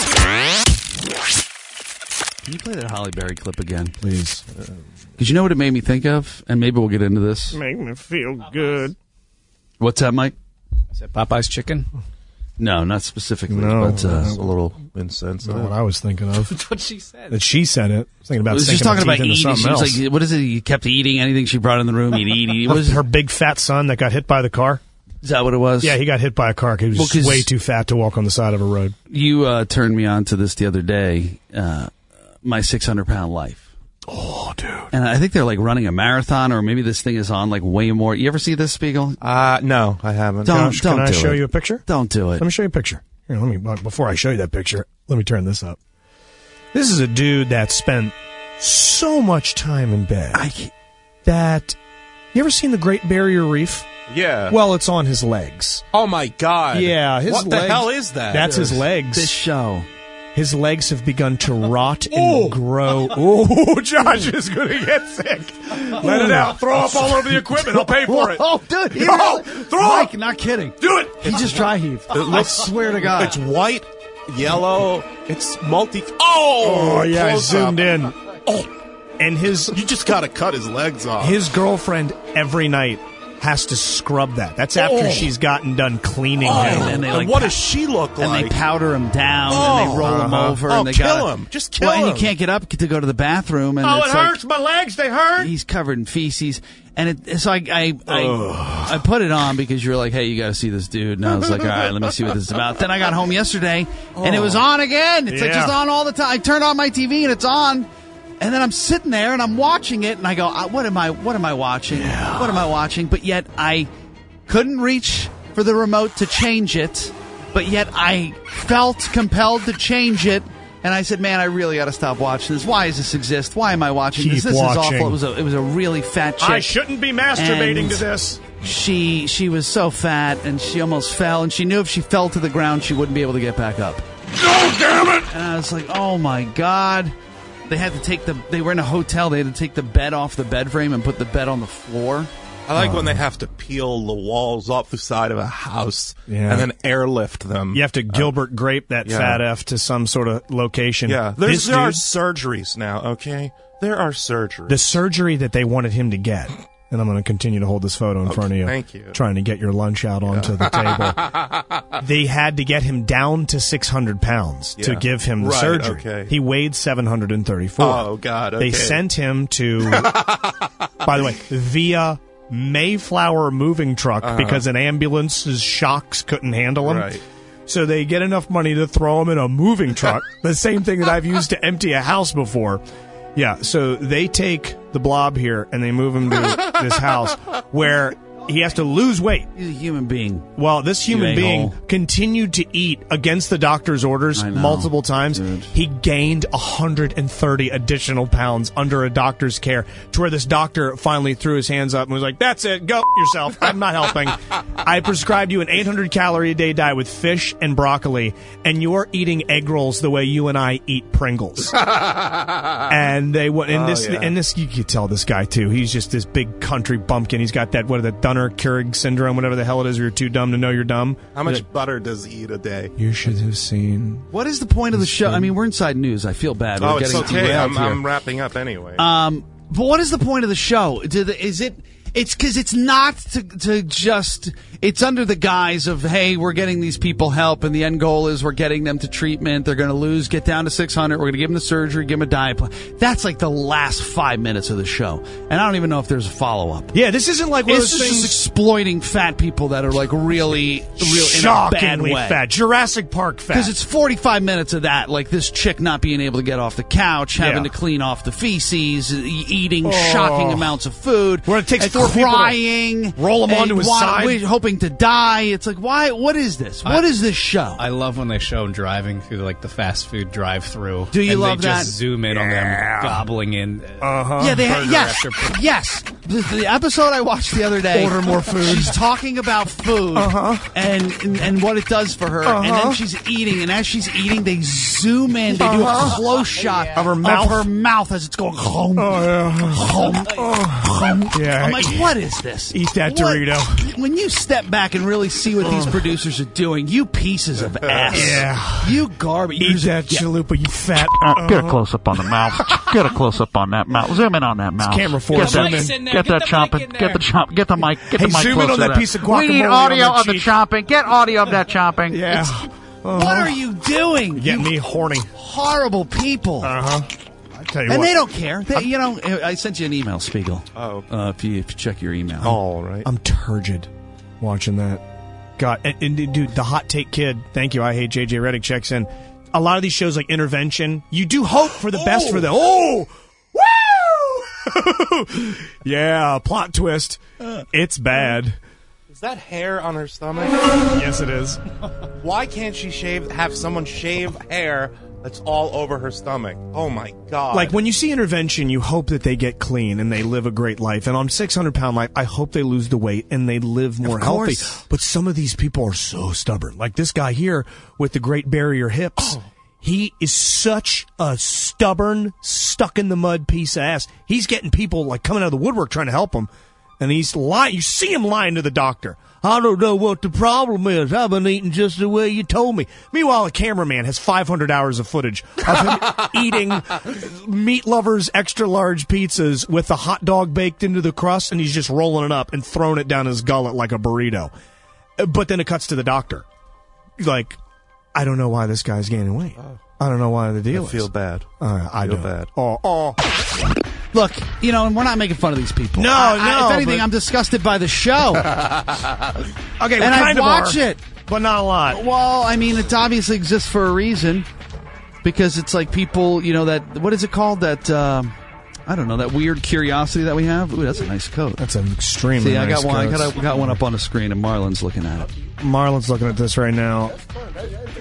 Can you play that Holly Berry clip again? Please. Because you know what it made me think of? And maybe we'll get into this. Make me feel good. What's that, Mike? Is that Popeye's chicken? No, not specifically, No, but uh, no. a little insensitive. Not what I was thinking of. That's what she said. That she said it. I was thinking I about was just sinking talking my about teeth into eating. She something was else. like, what is it? You kept eating anything she brought in the room, you'd eat, eat. What is, her big fat son that got hit by the car? is that what it was? Yeah, he got hit by a car. 'Cause He was Well, 'cause- way too fat to walk on the side of a road. You uh, turned me on to this the other day, uh, my six hundred pound life. Oh, dude. And I think they're like running a marathon, or maybe this thing is on like way more. You ever see this, Spiegel? Uh, no, I haven't. Don't, Josh, don't can I do show it. you a picture? Don't do it. Let me show you a picture. Here, let me. Before I show you that picture, let me turn this up. This is a dude that spent so much time in bed I can't- that. You ever seen the Great Barrier Reef? Yeah. Well, it's on his legs. oh my God. Yeah, his What legs, the hell is that? That's his legs. This show. His legs have begun to rot and grow. Oh, Josh is going to get sick. Let it out. Throw up all over the equipment. I'll pay for it. Oh, dude. He No, really- throw Mike, up. not kidding. Do it. He just dry heaved. It looks- I swear to God. It's white, yellow. It's multi. Oh, Oh, yeah, I close zoomed up. in. Oh, and his You just gotta cut his legs off. his girlfriend every night has to scrub that. That's after Oh. she's gotten done cleaning Oh, him. and they, like, and what pa- does she look And like? they powder him down, and Oh, they roll him uh-huh. over, Oh, and they kill gotta- him. Just kill well, and him. he can't get up to go to the bathroom, and Oh, it's it like, hurts. My legs, they hurt. he's covered in feces, and it, so I I, I I put it on because you were like, hey, you got to see this dude, and I was like, all right, let me see what this is about. Then I got home yesterday, and it was on again. It's like Yeah. just on all the time. I turned on my T V, and it's on. And then I'm sitting there and I'm watching it, and I go, "Uh, "What am I? What am I watching? What am I watching?" But yet I couldn't reach for the remote to change it. But yet I felt compelled to change it And I said, man, I really got to stop watching this. Why does this exist? Why am I watching Keep this? This watching. is awful. It was a, it was a really fat chick. I shouldn't be masturbating And to this. She she was so fat, and she almost fell, and she knew if she fell to the ground, she wouldn't be able to get back up. Oh, damn it! And I was like, oh, my God. They had to take the... They were in a hotel. They had to take the bed off the bed frame and put the bed on the floor. I like Oh. when they have to peel the walls off the side of a house Yeah. and then airlift them. You have to Gilbert grape that yeah. fat F to some sort of location. Yeah, there's, This there are dude- surgeries now, okay? There are surgeries. the surgery that they wanted him to get, and I'm going to continue to hold this photo in Okay, front of you. thank you. Trying to get your lunch out onto the table. They had to get him down to six hundred pounds to Yeah. give him the Right, surgery. okay. He weighed seven hundred thirty-four. Oh, God, okay. They sent him to, by the way, via Mayflower moving truck Uh-huh. because an ambulance's shocks couldn't handle him. Right. So they get enough money to throw him in a moving truck, the same thing that I've used to empty a house before. Yeah, so they take the blob here and they move him to this house where he has to lose weight. He's a human being. Well, this You human being a-hole. continued to eat against the doctor's orders I know, multiple times. dude. He gained one hundred thirty additional pounds under a doctor's care to where this doctor finally threw his hands up and was like, that's it, go yourself. I'm not helping. I prescribed you an eight hundred calorie a day diet with fish and broccoli, and you're eating egg rolls the way you and I eat Pringles. and they went, and Oh, this, yeah. and this, you could tell this guy too. He's just this big country bumpkin. He's got that, what are the Dunner-Keurig syndrome, whatever the hell it is, where you're too dumb to know you're dumb. How much butter does he eat a day? You should have seen. What is the point of the show? I mean, we're inside news. I feel bad. We're Oh, it's getting okay. derailed I'm, here. I'm wrapping up anyway. Um, but what is the point of the show? Do the, is it? It's because it's not to, to just. It's under the guise of, hey, we're getting these people help, and the end goal is we're getting them to treatment. They're going to lose, get down to six hundred. We're going to give them the surgery, give them a diet plan. That's like the last five minutes of the show, and I don't even know if there's a follow up. Yeah, this isn't like one It's of those just things. exploiting fat people that are like really, real in a bad Shockingly way. fat. Jurassic Park fat. Because it's forty-five minutes of that, like this chick not being able to get off the couch, having Yeah. to clean off the feces, e- eating Oh. shocking amounts of food, Where it takes and four people to crying, roll him and onto his wa- side. wait, hoping to die. It's like, why? What is this? What I- is this show? I love when they show them driving through like the fast food drive-through. Do you and love they that? just zoom in on them gobbling in. Uh-huh. yeah, they ha- burger yes, after- yes. The, the episode I watched the other day. Order more food. She's talking about food Uh-huh. and, and and what it does for her, and Uh-huh. then she's eating, and as she's eating, they zoom in. They do a Uh-huh. close shot Of her mouth. of her mouth as it's going home. Oh, yeah. home, home. Yeah, I'm like, eat- what is this? eat that What- Dorito. When you step back and really see what these producers are doing, you pieces of ass. Yeah. You garbage. Eat that chalupa, you fat. Uh, get a close up on the mouth. Get a close up on that mouth. Zoom in on that mouth. camera four. Get Zoom that, in. get that chomping. Get the chomp. Get the mic. Get Hey, the mic zoom in closer on that to piece of We need guacamole audio on the of the cheek. chomping. Get audio of that chomping. Yeah. What are you doing? Get you me horny. horrible people. Uh-huh. I tell you and what. they don't care. They, you know, I sent you an email, Spiegel. Oh. Uh, if you if you check your email. All right. I'm turgid watching that. God, and, and dude, the hot take kid. Thank you. I hate J J Redick checks in. A lot of these shows like Intervention, you do hope for the best for them. Oh, woo! Yeah, plot twist. It's bad. Is that hair on her stomach? Yes, it is. Why can't she shave? Have someone shave hair that's all over her stomach? Oh my god! Like when you see Intervention, you hope that they get clean and they live a great life. And on six hundred pound life, I hope they lose the weight and they live more Of healthy. course. But some of these people are so stubborn. Like this guy here with the Great Barrier hips. Oh. He is such a stubborn, stuck in the mud piece of ass. He's getting people like coming out of the woodwork trying to help him. And he's lying. You see him lying to the doctor. I don't know what the problem is. I've been eating just the way you told me. Meanwhile, a cameraman has five hundred hours of footage of him eating Meat Lover's extra large pizzas with the hot dog baked into the crust, and he's just rolling it up and throwing it down his gullet like a burrito. But then it cuts to the doctor. Like, I don't know why this guy's gaining weight. I don't know why the deal I is. feel bad. Uh, I feel don't. bad. Oh, oh. Look, you know, and we're not making fun of these people. No, I, I, no, If anything, but- I'm disgusted by the show. Okay, we and I kind of watch are, it. but not a lot. Well, I mean, it obviously exists for a reason. Because it's like people, you know, that, what is it called? That, um, I don't know, that weird curiosity that we have. Ooh, that's a nice coat. That's an extremely See, I nice got one. I coat. got, I got one up on the screen, and Marlon's looking at it. Marlon's looking at this right now.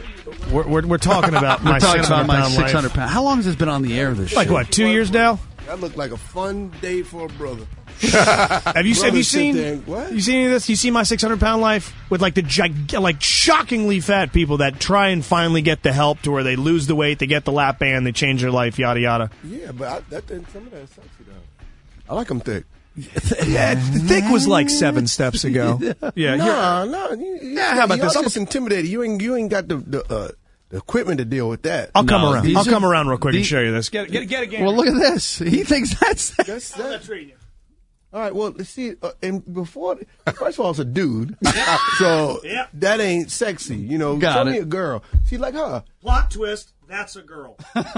We're, we're, we're talking about my We're talking about my six six hundred hundred pounds. How long has this been on the air? This Like show? what? Two years now? That looked like a fun day for a brother. Have you have Brother you sit seen there and- what? you seen any of this? You see my six hundred pound life with like the gig, like shockingly fat people that try and finally get the help to where they lose the weight, they get the lap band, they change their life, yada yada. Yeah, but I, that some of that sexy though. I like them thick. Yeah, thick was like seven steps ago. Yeah, no, you're- no. You, Yeah, how about y'all this? I'm- just intimidated. You ain't you ain't got the the, uh, the equipment to deal with that. I'll come No, around. these I'll are- come around real quick and the- show you this. Get get get again. Well, look at this. He thinks that's. That's that. All right. Well, let's see. Uh, and before, first of all, it's a dude, so Yep. that ain't sexy. You know, Got show it. me a girl. See, like her. Plot twist. That's a girl.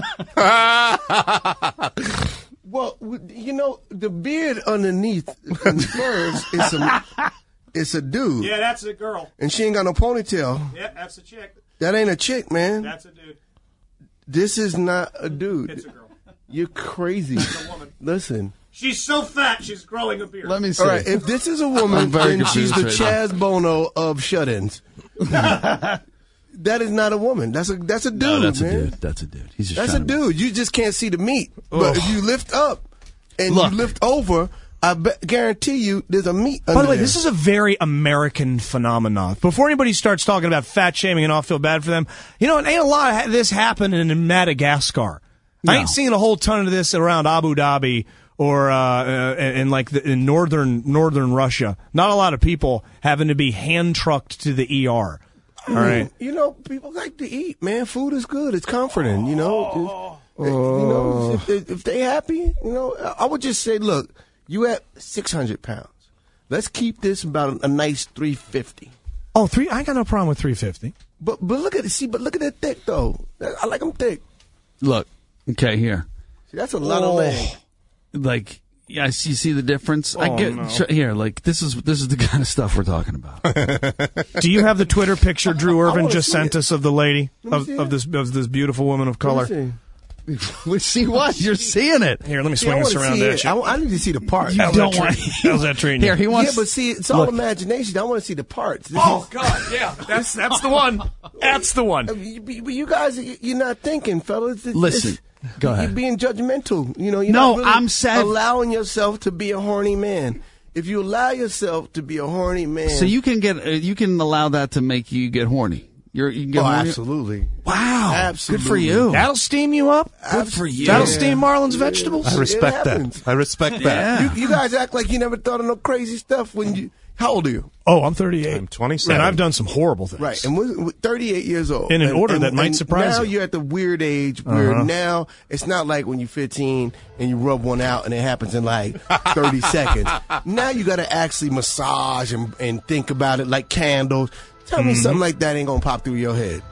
Well, w- you know, the beard underneath and the furs is a it's a dude, Yeah, that's a girl. and she ain't got no ponytail. Yeah, that's a chick. That ain't a chick, man. That's a dude. This is not a dude. It's a girl. You're crazy. Listen. She's so fat, she's growing a beard. Let me see. All right, if this is a I'm woman, very then she's the confused right Chaz Bono of shut-ins. That is not a woman. That's a that's a dude, no, that's man. a dude. That's a dude. He's just That's a trying to- dude. You just can't see the meat. But if you lift up and Look. you lift over, I bet, guarantee you there's a meat under By the way, there. this is a very American phenomenon. Before anybody starts talking about fat shaming and all feel bad for them, you know, it ain't a lot of this happening in Madagascar. I ain't seen a whole ton of this around Abu Dhabi or uh, uh, in like the, in northern northern Russia. Not a lot of people having to be hand trucked to the E R. All right. You know, people like to eat, man. Food is good. It's comforting, you know. Just, you know, if, if they happy, you know, I would just say, look, you at six hundred pounds. Let's keep this about a nice three fifty. Oh, three. I ain't got no problem with three fifty. But but look at it. See, but look at that thick though. I like them thick. Look. Okay, here. See, that's a lot of Oh. leg. Like, yeah, I see, you see the difference. I Oh, get no. sh- here. Like, this is this is the kind of stuff we're talking about. Do you have the Twitter picture Drew I Irvin wanna just see sent it. us of the lady Let me of, see of it. this of this beautiful woman of color? Let me we see what you're seeing it. Here, let me see. swing I this wanna around see at it. you. I, I need to see the parts. How's don't that want- treat- How's that treating you? Here, he wants. Yeah, but see, it's all Look. imagination. I want to see the parts. This Oh is- God, yeah, that's that's the one. That's the one. Uh, you, you you guys, you're not thinking, fellas. It's- Listen, it's- go ahead. You're being judgmental. You know, you're No, not really I'm sad- allowing yourself to be a horny man. If you allow yourself to be a horny man, So you can get uh, you can allow that to make you get horny. You're you can get oh, horny. absolutely, Wow, absolutely, good for you. That'll steam you up. Good for you. That'll Yeah. steam Marlon's vegetables. I respect It that. happens. I respect that. Yeah. You, you guys act like you never thought of no crazy stuff when you. How old are you? Oh, I'm thirty-eight. I'm twenty-seven. And I've done some horrible things. Right, and we're, we're thirty-eight years old. In an And- order and- that might and surprise now you. you're at the weird age where Uh-huh. now it's not like when you're fifteen and you rub one out and it happens in like thirty seconds. Now you got to actually massage and, and think about it like candles. Tell me Mhm. something like that ain't gonna pop through your head.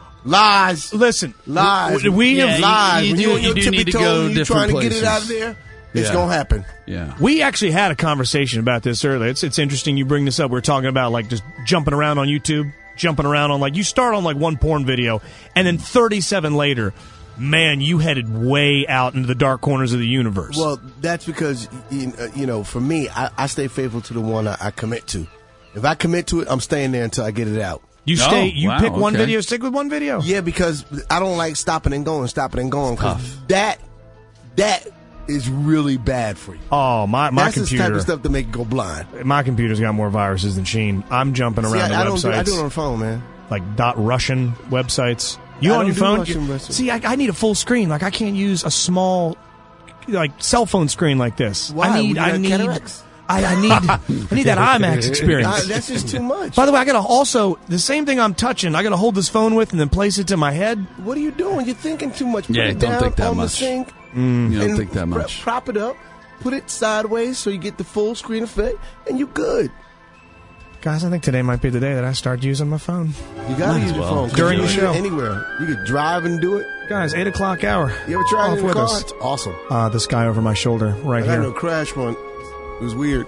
Lies. Listen, Lies. we- we Yeah, have you- lies. you when do- you on you your do tippy need to toe go and you different trying to get it out of places. there, it's Yeah. gonna happen. Yeah. We actually had a conversation about this earlier. It's it's interesting you bring this up. We were talking about like just jumping around on YouTube, jumping around on like you start on like one porn video, and then thirty-seven later, man, you headed way out into the dark corners of the universe. Well, that's because you uh, you know, for me, I, I stay faithful to the one I, I commit to. If I commit to it, I'm staying there until I get it out. you Oh, stay, you wow, pick one okay. video, stick with one video. Yeah, because I don't like stopping and going, stopping and going. 'Cause that that is really bad for you. Oh my my That's the type computer, of stuff to make you go blind. my computer's got more viruses than Sheen. I'm jumping See, around I, I the don't do, I websites do it on the phone, man. like dot Russian websites. You I on don't your do phone? Russian websites. See, I, I need a full screen. Like I can't use a small, like cell phone screen like this. Why? I need. You I got need. cataracts? I, I need. I need that IMAX experience. Uh, that's just too much. By the way, I gotta also the same thing I'm touching. I gotta hold this phone with and then place it to my head. What are you doing? You're thinking too much. Put Yeah, it don't down think that on much. the sink. Mm. You don't and think that pro- much. Prop it up. Put it sideways so you get the full screen effect, and you're good. Guys, I think today might be the day that I start using my phone. You gotta Might use as your well. phone 'cause During you the can do it show. anywhere. You could drive and do it. Guys, eight o'clock hour. You ever tried Off it in with the car? us. It's awesome. Uh, this guy over my shoulder, right I got here. in a crash once. It was weird.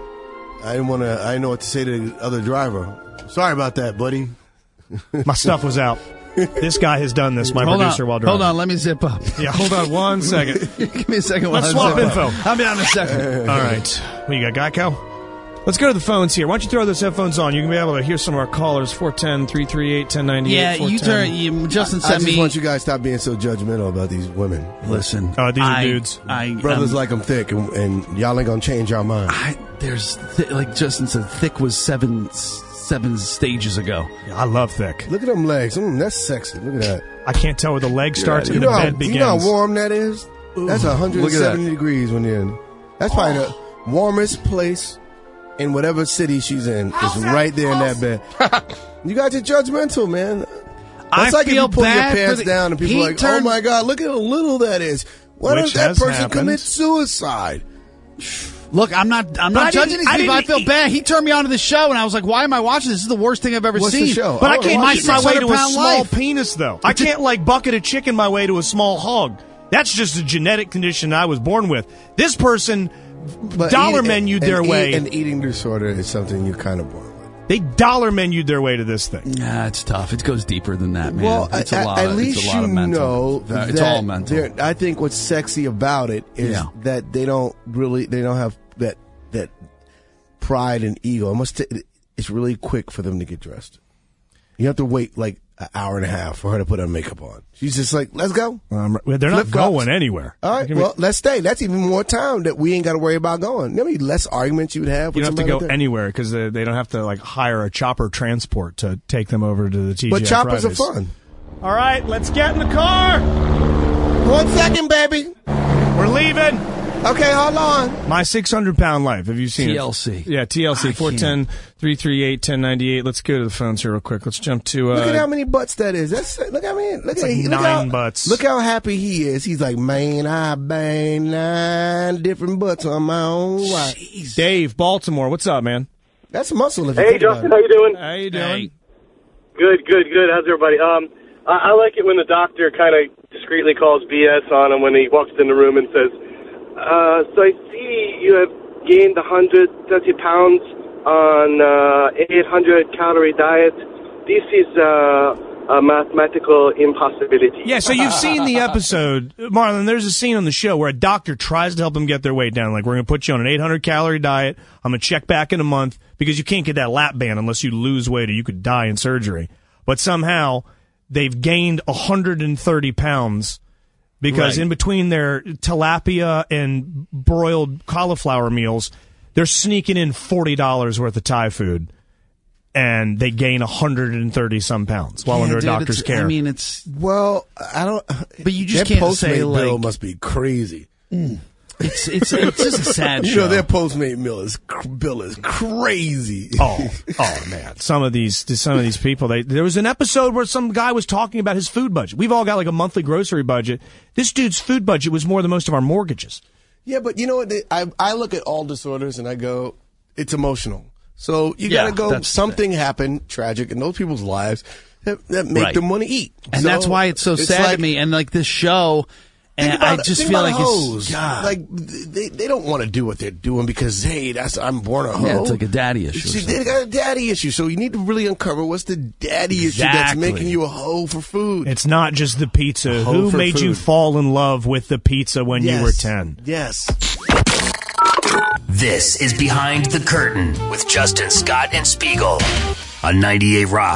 I didn't want to. I didn't know what to say to the other driver. Sorry about that, buddy. My stuff was out. This guy has done this. My Hold producer on. while driving. Hold on, let me zip up. Yeah, hold on one second. Give me a second. while Let's I swap zip info. up. I'll be on in a second. All right. What you got, Geico? Let's go to the phones here. Why don't you throw those headphones on? You can be able to hear some of our callers. four one zero, three three eight, one zero nine eight. Yeah, you turn. You, Justin I, I sent just me. want you guys to stop being so judgmental about these women. Listen, Oh, these are I, dudes. I, Brothers um, like them thick, and, and y'all ain't gonna change our mind. I, there's th- like Justin said, thick was seven seven stages ago. Yeah, I love thick. Look at them legs. Mm, that's sexy. Look at that. I can't tell where the leg starts you and know the how, bed begins. You know how warm that is? That's one hundred seventy degrees when you're in. That's probably the warmest place in whatever city she's in. Is right there in that bed. You guys are judgmental, man. That's I like feel if you pull your bad for pants the- down and people he are like, turned- oh my God, look at how little that is. Why Which does that has person happened. commit suicide? Look, I'm not. I'm But I not judging didn't- these I people. I didn't- feel bad. He turned me on to the show, and I was like, "Why am I watching this? This is the worst thing I've ever What's seen." the show? But I Oh, can't my eat my way to a 600-pound small life. penis, though. I can't, like, bucket a chicken my way to a small hog. That's just a genetic condition I was born with. This person But dollar eating- menued and their eat- way. An eating disorder is something you're kind of born with. They dollar menued their way to this thing. Nah, it's tough. It goes deeper than that, man. Well, it's at, a lot. at of, least it's a lot you of mental. know It's that all mental. there- I think what's sexy about it is Yeah. that they don't really they don't have that that pride and ego. It must t- it's really quick for them to get dressed. You have to wait like an hour and a half for her to put her makeup on. She's just like, let's go. Um, they're not Flip-flops. going anywhere. All right, well, let's stay. That's even more time that we ain't got to worry about going. You know how many less arguments you would have? You with don't have to somebody go like that? anywhere because they, they don't have to like hire a chopper transport to take them over to the T G I But choppers Fridays. are fun. All right, let's get in the car. One second, baby. We're leaving. Okay, hold on. My six hundred pound life. Have you seen T L C. it? Yeah, T L C. I four one zero, three three eight, one zero nine eight. Let's go to the phones here real quick. Let's jump to... Uh, Look at how many butts that is. That's look. I mean, look That's at like look nine how, butts. Look how happy he is. He's like, man, I banged nine different butts on my own wife. Dave, Baltimore. What's up, man? That's muscle. If you Hey, think about Justin, it. how you doing? How you doing? Good, good, good. How's everybody? Um, I, I like it when the doctor kind of discreetly calls B S on him when he walks in the room and says, uh, so I see you have gained one hundred thirty pounds on uh, eight hundred calorie diet. This is uh, a mathematical impossibility. Yeah, so you've seen the episode. Marlon, there's a scene on the show where a doctor tries to help them get their weight down. Like, we're going to put you on an eight hundred calorie diet. I'm going to check back in a month because you can't get that lap band unless you lose weight or you could die in surgery. But somehow they've gained one hundred thirty pounds because Right. in between their tilapia and broiled cauliflower meals, they're sneaking in forty dollars worth of Thai food. And they gain one hundred thirty some pounds while Yeah, under a dude, doctor's it's- care. I mean, it's Well, I don't. But you just their can't say, Postmate bill like- must be crazy. it's it's it's just a sad You show. know, their Postmate bill is bill is crazy. Oh, oh man! Some of these, some of these people. They there was an episode where some guy was talking about his food budget. We've all got like a monthly grocery budget. This dude's food budget was more than most of our mortgages. Yeah, but you know what? I I look at all disorders and I go, it's emotional. So you Yeah, gotta go. that's the Something happened tragic in those people's lives that, that make Right. them want to eat, and So that's why it's so it's sad like- to me. And like this show, and Think about I it- just think feel about like hoes. it's God. Like they they don't want to do what they're doing because hey, that's I'm born a hoe. Yeah, it's like a daddy issue or See, something. they got a daddy issue, so you need to really uncover what's the daddy issue that's Exactly. making you a hoe for food. It's not just the pizza. Hoe Who for made you food. fall in love with the pizza when Yes. you were ten? Yes. This is Behind the Curtain with Justin Scott and Spiegel on ninety-eight Rock.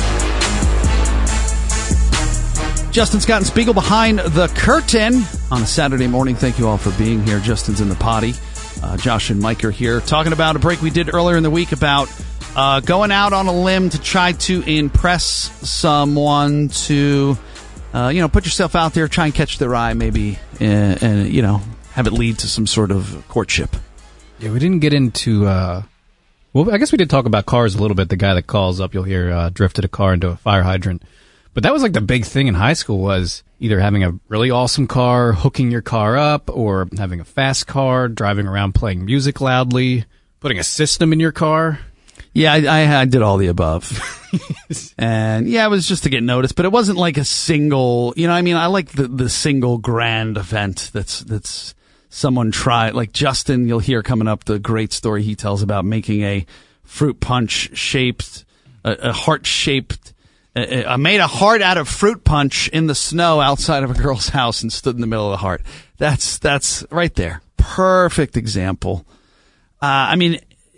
Justin Scott and Spiegel behind the curtain on a Saturday morning. Thank you all for being here. Justin's in the potty. Uh, Josh and Mike are here talking about a break we did earlier in the week about uh, going out on a limb to try to impress someone, to uh, you know, put yourself out there, try and catch their eye, maybe, and, and you know, have it lead to some sort of courtship. Yeah, we didn't get into. Uh, well, I guess we did talk about cars a little bit. The guy that calls up, you'll hear, uh, drifted a car into a fire hydrant. But that was like the big thing in high school was either having a really awesome car, hooking your car up, or having a fast car, driving around playing music loudly, putting a system in your car. Yeah, I, I, I did all the above. And yeah, it was just to get noticed, but it wasn't like a single, you know, I mean, I like the, the single grand event that's, that's someone try, like Justin, you'll hear coming up the great story he tells about making a fruit punch shaped, a, a heart shaped, I made a heart out of fruit punch in the snow outside of a girl's house and stood in the middle of the heart. That's, that's right there. Perfect example. Uh, I mean,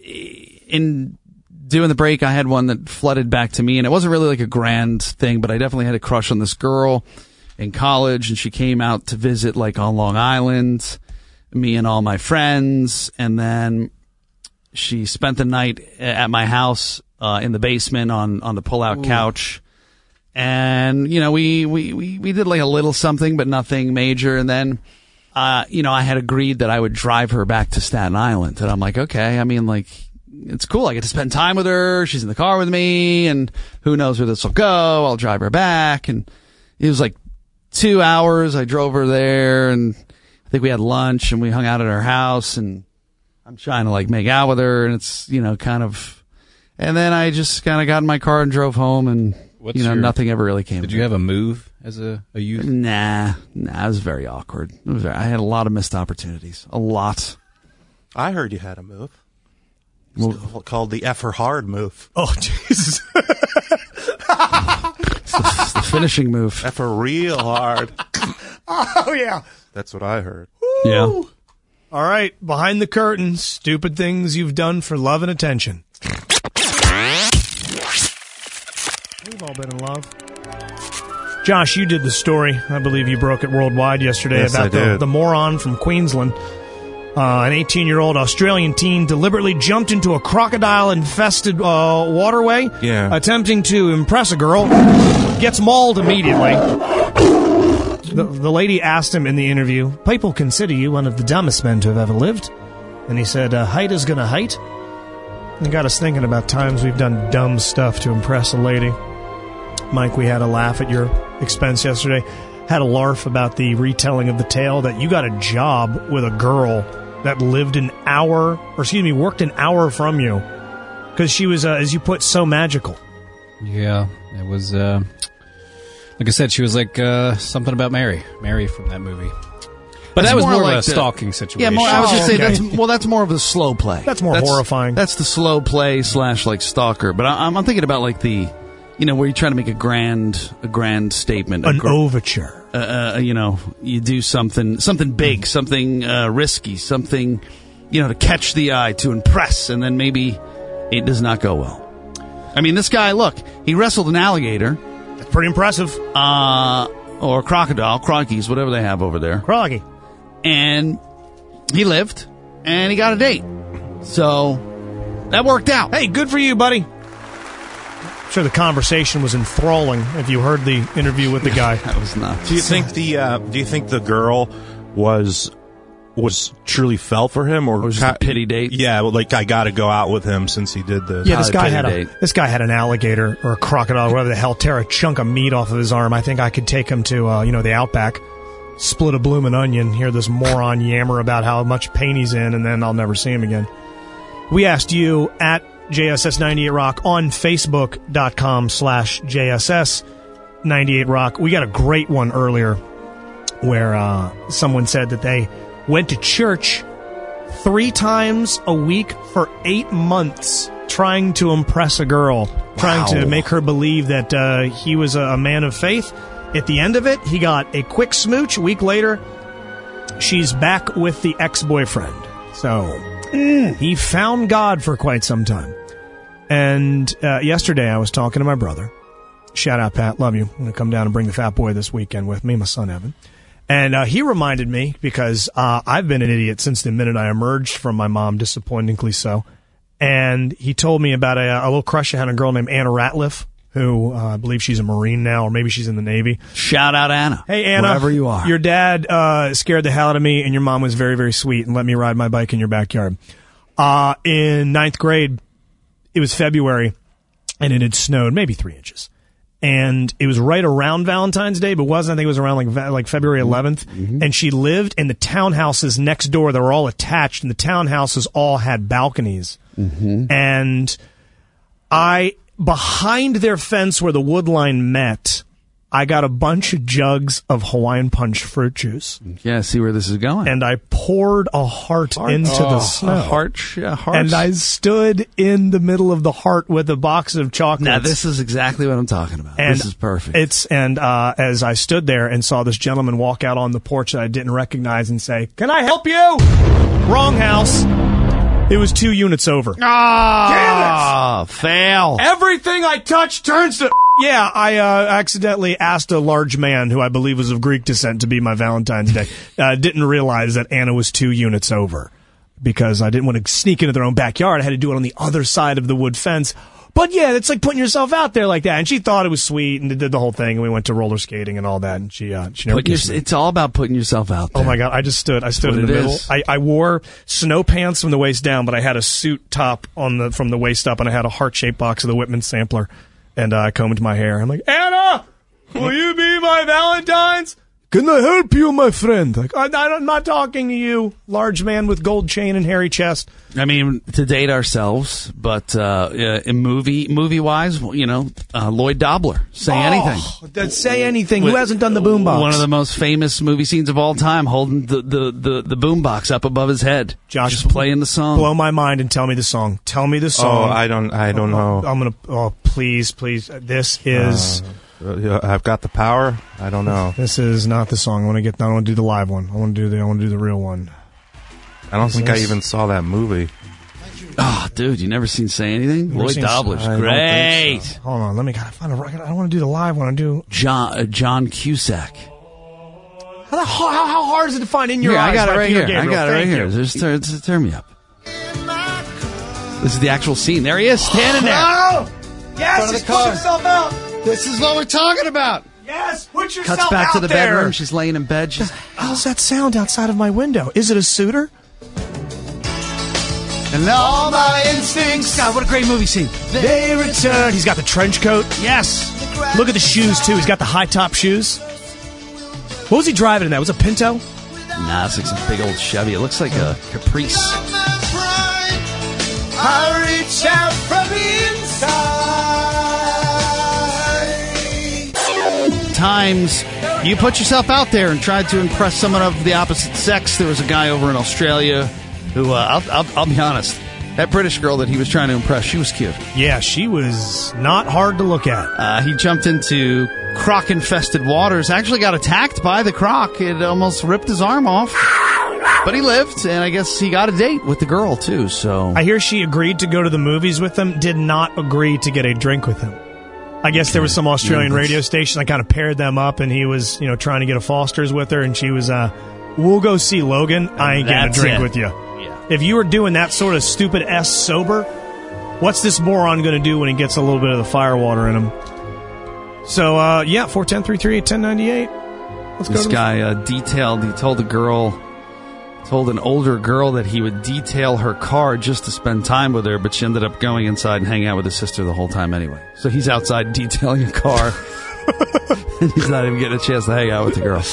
in doing the break, I had one that flooded back to me, and it wasn't really like a grand thing, but I definitely had a crush on this girl in college, and she came out to visit like on Long Island, me and all my friends, and then she spent the night at my house uh, in the basement on, on the pull-out couch. And, you know, we, we, we, we did like a little something, but nothing major. And then, uh, you know, I had agreed that I would drive her back to Staten Island. And I'm like, okay, I mean, like, it's cool. I get to spend time with her. She's in the car with me, and who knows where this will go. I'll drive her back. And it was like two hours. I drove her there, and I think we had lunch, and we hung out at her house, and I'm trying to like make out with her, and it's, you know, kind of, and then I just kind of got in my car and drove home, and, What's you know, your, nothing ever really came. Did you have a move as a, a youth? Nah, nah, it was very awkward. It was very, I had a lot of missed opportunities. A lot. I heard you had a move. It's Well- called the Effer Hard move. Oh, Jesus. It's the, it's the finishing move. Effer real hard. Oh, yeah. That's what I heard. Yeah. All right, behind the curtain, stupid things you've done for love and attention. We've all been in love. Josh, you did the story. I believe you broke it worldwide yesterday Yes, about I the, did. the moron from Queensland. Uh, an eighteen-year-old Australian teen deliberately jumped into a crocodile-infested uh, waterway, Yeah. attempting to impress a girl. Gets mauled immediately. The, the lady asked him in the interview, "People consider you one of the dumbest men to have ever lived." And he said, uh, "Height is gonna height." And it got us thinking about times we've done dumb stuff to impress a lady. Mike, we had a laugh at your expense yesterday. Had a larf about the retelling of the tale that you got a job with a girl that lived an hour, or excuse me, worked an hour from you. Because she was, uh, as you put, so magical. Yeah, it was, uh, like I said, she was like uh, something about Mary. Mary from that movie. But That's that was more, like of a the- stalking situation. Yeah, more, I was Oh, just saying okay. that's well, that's more of the slow play. That's more horrifying. That's the slow play slash like stalker. But I, I'm, I'm thinking about like the, you know, where you're trying to make a grand, a grand statement, a An gr- overture. Uh, uh, you know, you do something, something big, something uh, risky, something, you know, to catch the eye, to impress, and then maybe it does not go well. I mean, this guy, look, he wrestled an alligator. That's pretty impressive. Uh, or a crocodile, crockies, whatever they have over there. Croggy. And he lived, and he got a date. So that worked out. Hey, good for you, buddy. I'm sure the conversation was enthralling if you heard the interview with the guy. That was nuts. Do you think the uh, Do you think the girl was was truly fell for him, or Or was it a pity date? Yeah, well, like I got to go out with him since he did this. Yeah, this Probably guy pity had a date. this guy had an alligator or a crocodile, whatever the hell, tear a chunk of meat off of his arm. I think I could take him to uh, you know the Outback, split a bloomin' onion, hear this moron yammer about how much pain he's in, and then I'll never see him again. We asked you at J S S ninety-eight Rock on Facebook.com slash JSS ninety-eight Rock. We got a great one earlier where uh, someone said that they went to church three times a week for eight months trying to impress a girl, trying to make her believe that uh, he was a, a man of faith. At the end of it, he got a quick smooch. A week later, she's back with the ex-boyfriend. So mm, he found God for quite some time. And uh, yesterday, I was talking to my brother. Shout out, Pat. Love you. I'm going to come down and bring the fat boy this weekend with me, my son, Evan. And uh, he reminded me, because uh, I've been an idiot since the minute I emerged from my mom, disappointingly so. And he told me about a, a little crush I had on a girl named Anna Ratliff, who uh, I believe she's a Marine now, or maybe she's in the Navy. Shout out Anna. Hey, Anna. Wherever you are. Your dad uh, scared the hell out of me, and your mom was very, very sweet and let me ride my bike in your backyard. Uh, in ninth grade, it was February, and it had snowed maybe three inches. And it was right around Valentine's Day, but wasn't. I think it was around like like February eleventh. Mm-hmm. And she lived in the townhouses next door. They were all attached, and the townhouses all had balconies. Mm-hmm. And I, behind their fence where the wood line met, I got a bunch of jugs of Hawaiian Punch fruit juice. Yeah, see where this is going. And I poured a heart, Heart? into Oh, the snow. a heart, a heart. And I stood in the middle of the heart with a box of chocolates. Now, this is exactly what I'm talking about. And this is perfect. It's and uh, as I stood there and saw this gentleman walk out on the porch that I didn't recognize and say, "Can I help you?" Wrong house. It was two units over. Ah, fail. Everything I touch turns to... Yeah, I uh, accidentally asked a large man, who I believe was of Greek descent, to be my Valentine's Day. Uh, didn't realize that Anna was two units over because I didn't want to sneak into their own backyard. I had to do it on the other side of the wood fence. But yeah, it's like putting yourself out there like that. And she thought it was sweet and did the whole thing. And we went to roller skating and all that. And she, uh, she never Put your, kissed me. it's all about putting yourself out there. Oh my God. I just stood, I stood in what the it middle. is. I, I wore snow pants from the waist down, but I had a suit top on the, from the waist up, and I had a heart-shaped box of the Whitman sampler. And uh, I combed my hair. I'm like, Anna, will you be my Valentine's? Can I help you, my friend? Like, I, I'm not talking to you, large man with gold chain and hairy chest. I mean, to date ourselves, but uh, uh, in movie movie wise, you know, uh, Lloyd Dobler, Say Oh, Anything. that Say Anything. With Who hasn't done the boombox? One of the most famous movie scenes of all time, holding the the the, the boombox up above his head, Josh, just playing the song. Blow my mind and tell me the song. Tell me the Oh, song. I don't. I don't know. I'm gonna. Oh, please, please. This is. Uh, yeah, I've got the power. I don't know. This is not the song. I want to get. I want to do the live one. I want to do the. I want to do the real one. I don't Is think I this- even saw that movie. Oh, dude, you never seen Say Anything? Never Lloyd seen- Dobler's I don't great. think so. Hold on. Let me. Gotta find a. I don't want to do the live one. I do. John uh, John Cusack. How, the, how, how hard is it to find in your Here, eyes? I got it by right Peter here. I Gabriel? got it right Thank here. you. Just turn, just turn me up. This is the actual scene. There he is, standing there. Oh! Yes, Front of just the car. put yourself out. This is what we're talking about. Yes, put yourself Cuts back out to the there. bedroom. She's laying in bed. She's How's that sound outside of my window? Is it a suitor? and all my instincts. God, what a great movie scene. They return. He's got the trench coat. Yes. Look at the shoes too. He's got the high top shoes. What was he driving in that? Was it a Pinto? Nah, it's like some big old Chevy. It looks like a Caprice. I reach out from inside. Times you put yourself out there and tried to impress someone of the opposite sex. There was a guy over in Australia who, uh, I'll, I'll, I'll be honest, that British girl that he was trying to impress, she was cute. Yeah, she was not hard to look at. Uh, he jumped into croc-infested waters, actually got attacked by the croc. It almost ripped his arm off. But he lived, and I guess he got a date with the girl, too, so... I hear she agreed to go to the movies with him, did not agree to get a drink with him. I guess there was some Australian Yeah, radio station that kind of paired them up, and he was, you know, trying to get a Foster's with her, and she was, uh, we'll go see Logan. I ain't getting a That's drink it. with you. If you were doing that sort of stupid S sober, what's this moron going to do when he gets a little bit of the firewater in him? So, uh, yeah, four one zero, three three eight, one zero nine eight. Let's go This to the- guy uh, detailed, he told a girl, told an older girl that he would detail her car just to spend time with her, but she ended up going inside and hanging out with his sister the whole time anyway. So he's outside detailing a car, and he's not even getting a chance to hang out with the girl.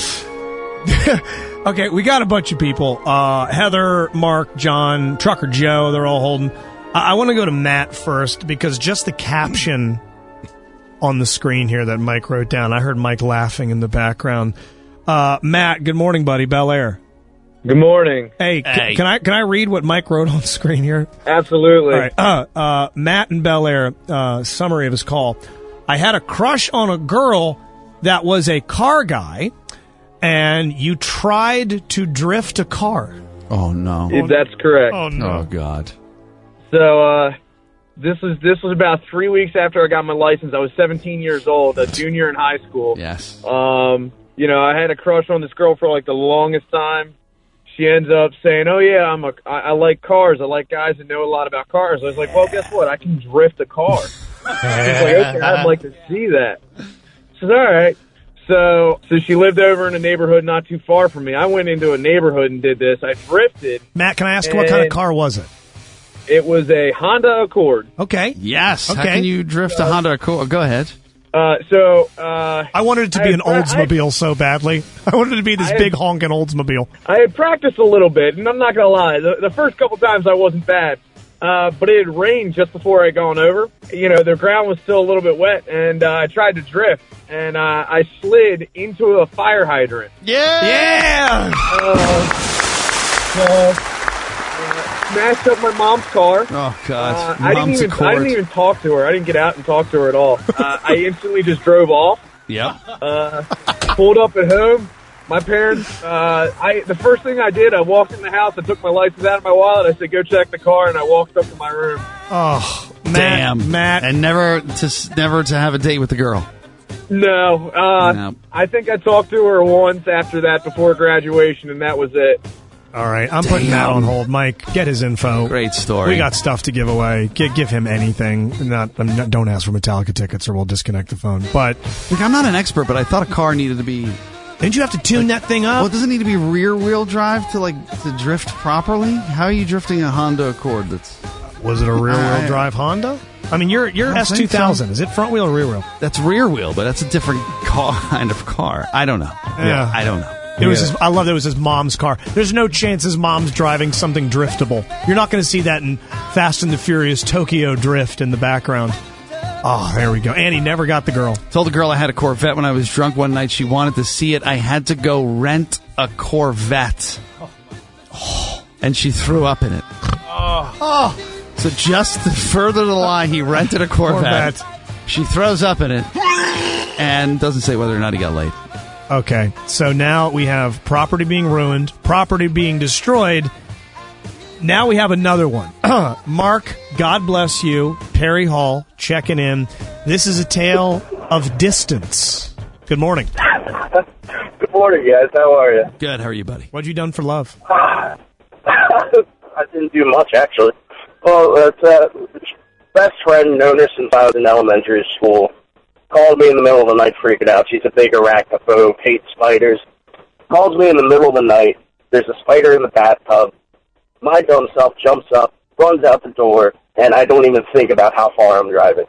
Okay, we got a bunch of people. Uh, Heather, Mark, John, Trucker Joe, they're all holding. I, I want to go to Matt first because just the caption on the screen here that Mike wrote down, I heard Mike laughing in the background. Uh, Matt, good morning, buddy. Bel Air. Good morning. Hey, c- Hey. can I can I read what Mike wrote on the screen here? Absolutely. All right. Uh, uh, Matt in Bel Air, uh, summary of his call. I had a crush on a girl that was a car guy, and you tried to drift a car. Oh, no. Yeah, That's correct. Oh, no. Oh, God. So, uh, this was this was about three weeks after I got my license. I was seventeen years old, a junior in high school. Yes. Um, you know, I had a crush on this girl for like the longest time. She ends up saying, "Oh yeah, I'm a I, I like cars. I like guys that know a lot about cars." I was like, "Well, guess what? I can drift a car." She's like, "Okay, I'd like to see that." She says, "All right." So, so she lived over in a neighborhood not too far from me. I went into a neighborhood and did this. I drifted. Matt, can I ask what kind of And- car was it? It was a Honda Accord. Okay. Yes. How Okay. can you drift a Honda Accord? Go ahead. Uh, so uh, I wanted it to I be had an pra- Oldsmobile so badly. I wanted it to be this I had- big honking Oldsmobile. I had practiced a little bit, and I'm not gonna lie. The, the first couple times I wasn't bad, uh, but it had rained just before I had gone over. You know, the ground was still a little bit wet, and uh, I tried to drift, and uh, I slid into a fire hydrant. Yeah. Yeah. Uh, so, uh, smashed up my mom's car. Oh, God. Uh, I didn't Mom's even. Accord. I didn't even talk to her. I didn't get out and talk to her at all. Uh, I instantly just drove off. Yep. Uh, pulled up at home, My parents, uh, I the first thing I did, I walked in the house, I took my license out of my wallet, I said, go check the car, and I walked up to my room. Oh, Matt, Damn, Matt. And never to never to have a date with the girl. No, uh, No. I think I talked to her once after that before graduation, and that was it. All right, I'm putting Matt on hold. Mike, get his info. Great story. We got stuff to give away. Give, give him anything. Not, I'm not, don't ask for Metallica tickets, or we'll disconnect the phone. But Look, I'm not an expert, but I thought a car needed to be. Didn't you have to tune that thing up? Well, does it need to be rear wheel drive to like to drift properly? How are you drifting a Honda Accord? That's was it a rear wheel drive Honda? I mean, your your I don't S two think thousand so. is it front wheel or rear wheel? That's rear wheel, but that's a different car, kind of car. I don't know. Yeah. I don't know. It was. His, I love that it was his mom's car. There's no chance his mom's driving something driftable. You're not going to see that in Fast and the Furious Tokyo Drift in the background. Oh, there we go. And he never got the girl. Told the girl I had a Corvette when I was drunk one night. She wanted to see it. I had to go rent a Corvette. Oh, and she threw up in it. Oh. oh. So just to further the lie, he rented a Corvette. Corvette. She throws up in it and doesn't say whether or not he got laid. Okay, so now we have property being ruined, property being destroyed. Now we have another one. Mark, God bless you, Perry Hall, checking in. This is a tale of distance. Good morning. Good morning, guys. How are you? Good. How are you, buddy? What have you done for love? I didn't do much, actually. Well, it's uh, best friend, known her since I was in elementary school. Called me in the middle of the night freaking out. She's a big arachnophobe, hates spiders. Calls me in the middle of the night. There's a spider in the bathtub. My dumb self jumps up, runs out the door, and I don't even think about how far I'm driving.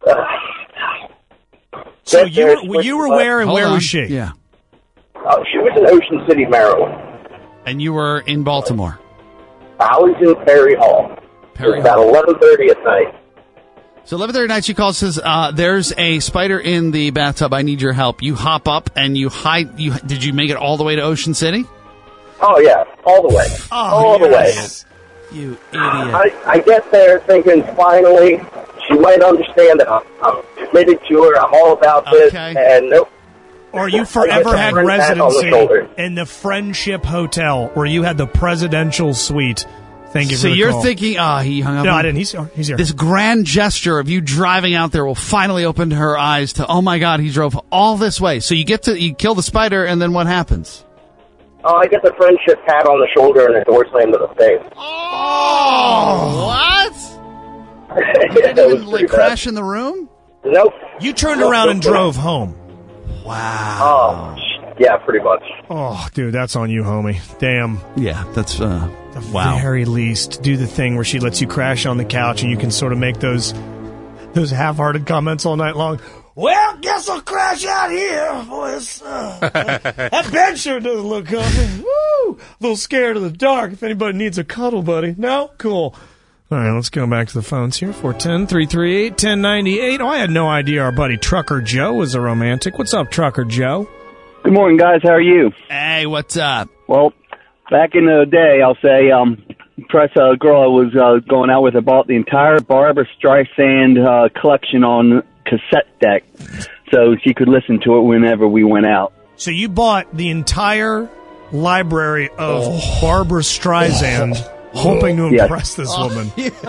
So you were, you were where and Hold where on. was she? Yeah. Uh, she was in Ocean City, Maryland. And you were in Baltimore. I was in Perry Hall. Perry it was about eleven thirty at night. So eleven thirty at night, she calls, says, uh, there's a spider in the bathtub. I need your help. You hop up and you hide. You Did you make it all the way to Ocean City? Oh, yeah. All the way. Oh, all yes. the way. You idiot. I, I get there thinking, finally, she might understand that I'm, I'm committed to her. I'm all about this. Okay. And nope. Or you I forever get had the friend pat on the residency shoulder. in the Friendship Hotel, where you had the presidential suite. Thank you So for the you're call. thinking, ah, he hung up. No, on- I didn't. He's, he's here. This grand gesture of you driving out there will finally open her eyes to, oh my God, he drove all this way. So you get to, you kill the spider, and then what happens? Oh, I get the friendship pat on the shoulder and a door slam to the face. Oh, what? You didn't That was even, pretty like, bad. crash in the room? Nope. You turned Nope, around nope, and nope. drove home. Wow. Oh, yeah, pretty much. Oh, dude, that's on you, homie. Damn. Yeah, that's, uh, At the wow. very least, do the thing where she lets you crash on the couch and you can sort of make those those half-hearted comments all night long. Well, guess I'll crash out here, boys. Uh, that bed sure doesn't look comfy. Woo! A little scared of the dark. If anybody needs a cuddle, buddy. No? Cool. All right, let's go back to the phones here. four one zero, three three eight, one zero nine eight. Oh, I had no idea our buddy Trucker Joe was a romantic. What's up, Trucker Joe? Good morning, guys. How are you? Hey, what's up? Well, back in the day, I'll say, um, impress a girl I was uh, going out with. I bought the entire Barbra Streisand uh, collection on cassette deck so she could listen to it whenever we went out. So you bought the entire library of Barbra Streisand, hoping to Yes. impress this woman.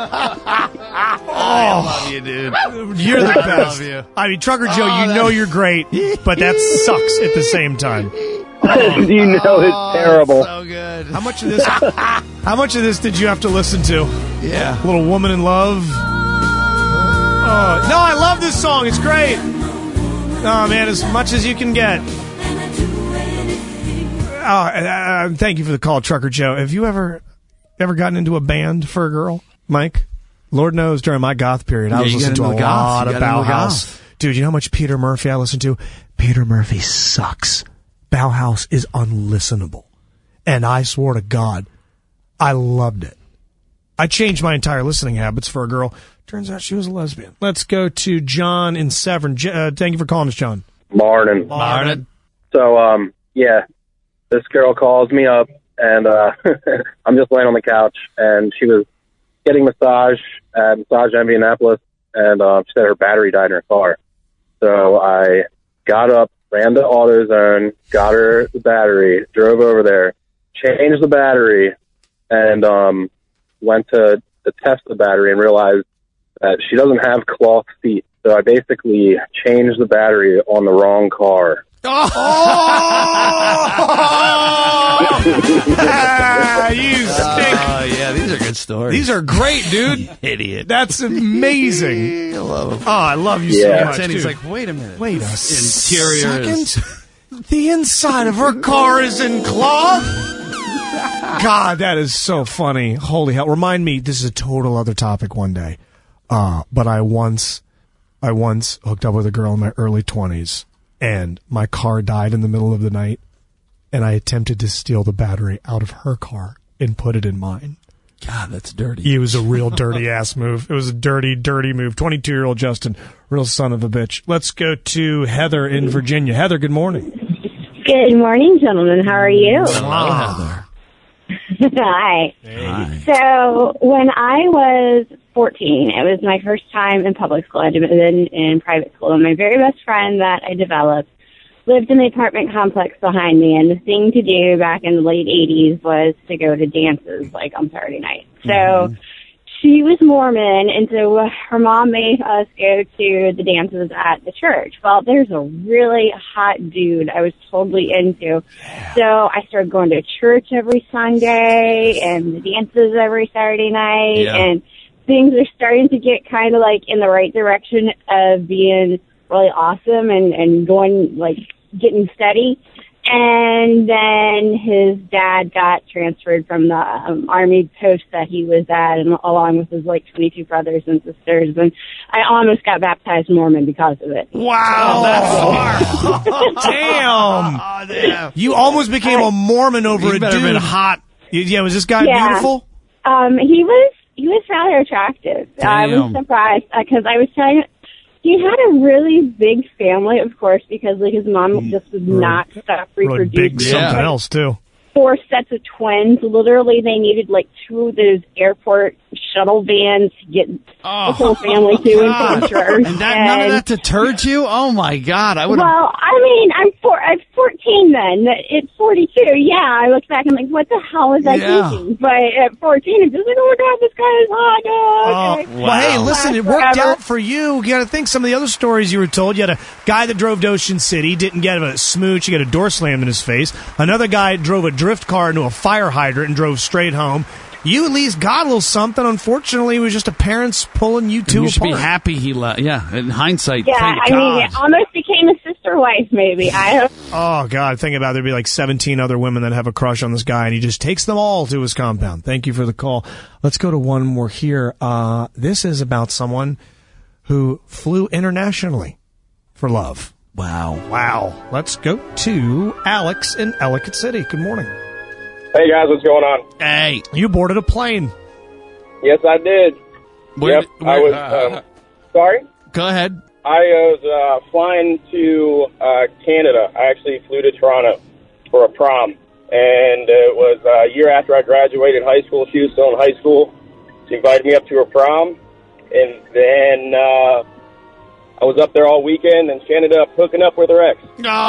I love you, dude. You're the I best. love you. I mean, Trucker Joe, Oh, you that- know you're great, but that sucks at the same time. you know it's terrible. So good. How much of this? How much of this did you have to listen to? Yeah. Little Woman in Love. Oh, no, I love this song. It's great. Oh man, as much as you can get. Oh, uh, thank you for the call, Trucker Joe. Have you ever ever gotten into a band for a girl, Mike? Lord knows during my goth period, I Yeah, was you listening to got a into the goth. lot You of got into the Bauhaus. goth. Dude, you know how much Peter Murphy I listened to? Peter Murphy sucks. Bauhaus is unlistenable. And I swore to God, I loved it. I changed my entire listening habits for a girl. Turns out she was a lesbian. Let's go to John in Severn. J- uh, thank you for calling us, John. Morning. Morning. So, um, yeah, this girl calls me up, and uh, I'm just laying on the couch, and she was getting massage at Massage Envy Annapolis, and uh, she said her battery died in her car. So I got up, ran to AutoZone, got her the battery, drove over there, changed the battery, and um, went to, to test the battery and realized that she doesn't have cloth feet. So I basically changed the battery on the wrong car. Oh! ah, you stink. Oh, yeah, these are good stories. These are great, dude. Idiot. That's amazing. I love him. Oh, I love you Yeah. so much, And he's dude. like, wait a minute. Wait a Interior is- second. The inside of her car is in cloth? God, that is so funny. Holy hell. Remind me, this is a total other topic one day. Uh, but I once, I once hooked up with a girl in my early twenties, and my car died in the middle of the night, and I attempted to steal the battery out of her car and put it in mine. God, that's dirty. It was a real dirty ass move. It was a dirty, dirty move. twenty-two-year-old Justin, real son of a bitch. Let's go to Heather in Virginia. Heather, good morning. Good morning, gentlemen. How are you? Hello, Heather. Hi. Hi. So when I was fourteen, it was my first time in public school. I'd been in private school, and my very best friend that I developed lived in the apartment complex behind me. And the thing to do back in the late eighties was to go to dances, like on Saturday night. So mm-hmm. she was Mormon, and so her mom made us go to the dances at the church. Well, there's a really hot dude I was totally into. So I started going to church every Sunday and the dances every Saturday night. Yeah. And things are starting to get kind of like in the right direction of being really awesome and, and going, like, getting steady. And then his dad got transferred from the um, Army post that he was at, and along with his, like, twenty-two brothers and sisters. And I almost got baptized Mormon because of it. Wow, that's smart. Damn. Oh, damn. You almost became a Mormon over He a better dude. been hot. Yeah, was this guy Yeah. beautiful? Um, he was he was rather attractive. I was Damn. surprised because I was telling he had a really big family, of course, because like his mom just would not stop Really reproducing. big something else, too. Four sets of twins. Literally, they needed like two of those airport shuttle vans to get the whole family to and from church. And that, none of that deterred you? Oh, my God. I would have. Well, I mean, I'm four, I'm fourteen then. It's forty-two. Yeah, I look back and I'm like, what the hell was I Yeah. thinking? But at fourteen, I'm just like, oh my God, this guy is hot. Oh, okay. Well, hey, listen, it worked Forever. out for you. You got to think some of the other stories you were told. You had a guy that drove to Ocean City, didn't get a smooch, he got a door slammed in his face. Another guy drove a drift car into a fire hydrant and drove straight home. You at least got a little something. Unfortunately, it was just a parents pulling you two You should apart. be happy he left. Yeah, in hindsight, Yeah, thank I God. mean, it almost became a sister wife, maybe. I don't. Oh, God, think about it. There'd be like seventeen other women that have a crush on this guy, and he just takes them all to his compound. Thank you for the call. Let's go to one more here. Uh, this is about someone who flew internationally for love. Wow. Wow. Let's go to Alex in Ellicott City. Good morning. Hey guys, what's going on? Hey. You boarded a plane. Yes, I did. Where- yep, I where- was. Um, sorry. Go ahead. I was uh, flying to uh, Canada. I actually flew to Toronto for a prom, and it was a year after I graduated high school. She was still in high school. She invited me up to her prom, and then uh, I was up there all weekend, and she ended up hooking up with her ex.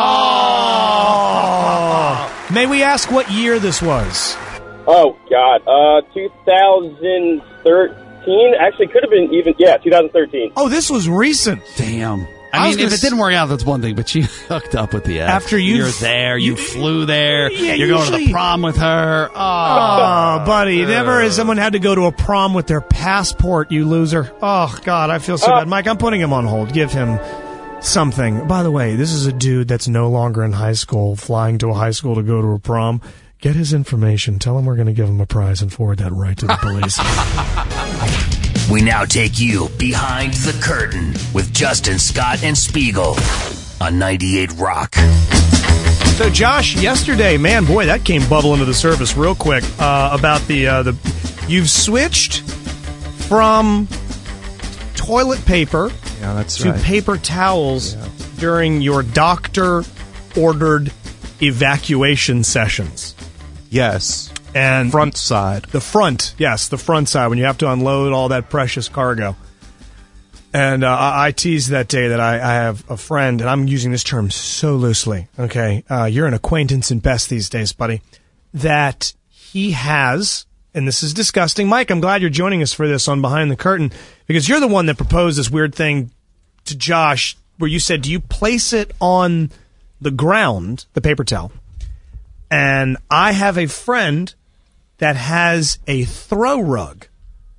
Oh. May we ask what year this was? Oh God, uh, two thousand thirteen. Actually, could have been even. Yeah, two thousand thirteen. Oh, this was recent. Damn. I I, was mean, if gonna it didn't work out, that's one thing, but you hooked up with the ex. After you- You're there, you, you- flew there, Yeah, you're going to usually- the prom with her. Oh, Oh, buddy, never has someone had to go to a prom with their passport, you loser. Oh, God, I feel so Uh, bad. Mike, I'm putting him on hold. Give him something. By the way, this is a dude that's no longer in high school, flying to a high school to go to a prom. Get his information. Tell him we're going to give him a prize and forward that right to the police. We now take you behind the curtain with Justin, Scott, and Spiegel on ninety-eight Rock. So, Josh, yesterday, man, boy, that came bubbling to the surface real quick uh, about the uh, the. You've switched from toilet paper Yeah, that's to right. paper towels during your doctor-ordered evacuation sessions. Yes. And front side. The front, yes, the front side, when you have to unload all that precious cargo. And uh, I I teased that day that I, I have a friend, and I'm using this term so loosely, okay? Uh, you're an acquaintance in best these days, buddy. That he has, and this is disgusting. Mike, I'm glad you're joining us for this on Behind the Curtain, because you're the one that proposed this weird thing to Josh where you said, do you place it on the ground, the paper towel? And I have a friend that has a throw rug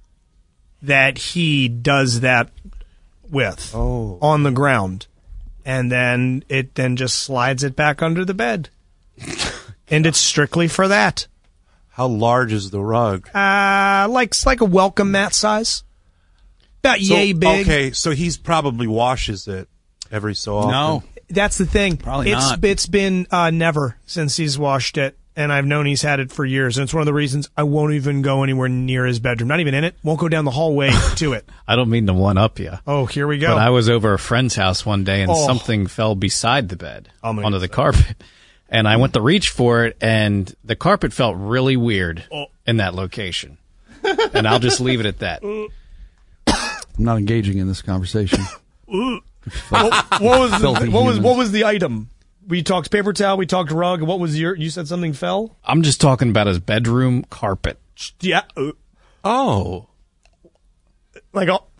that he does that with oh. on the ground. And then it then just slides it back under the bed. And it's strictly for that. How large is the rug? Uh, like, it's like a welcome mat size. About So, yay big. Okay, so he's probably washes it every so often. No. That's the thing. Probably it's, not. It's been uh, never since he's washed it, and I've known he's had it for years. And it's one of the reasons I won't even go anywhere near his bedroom. Not even in it. Won't go down the hallway to it. I don't mean to one up you. Oh, here we go. But I was over a friend's house one day, and Oh. something fell beside the bed I'm gonna onto get the carpet. And I went to reach for it, and the carpet felt really weird Oh. in that location. And I'll just leave it at that. I'm not engaging in this conversation. what, what was the, Filthy what was humans. what was the item? We talked paper towel. We talked rug. What was your? You said something fell. I'm just talking about his bedroom carpet. Yeah. Uh, Oh. like oh,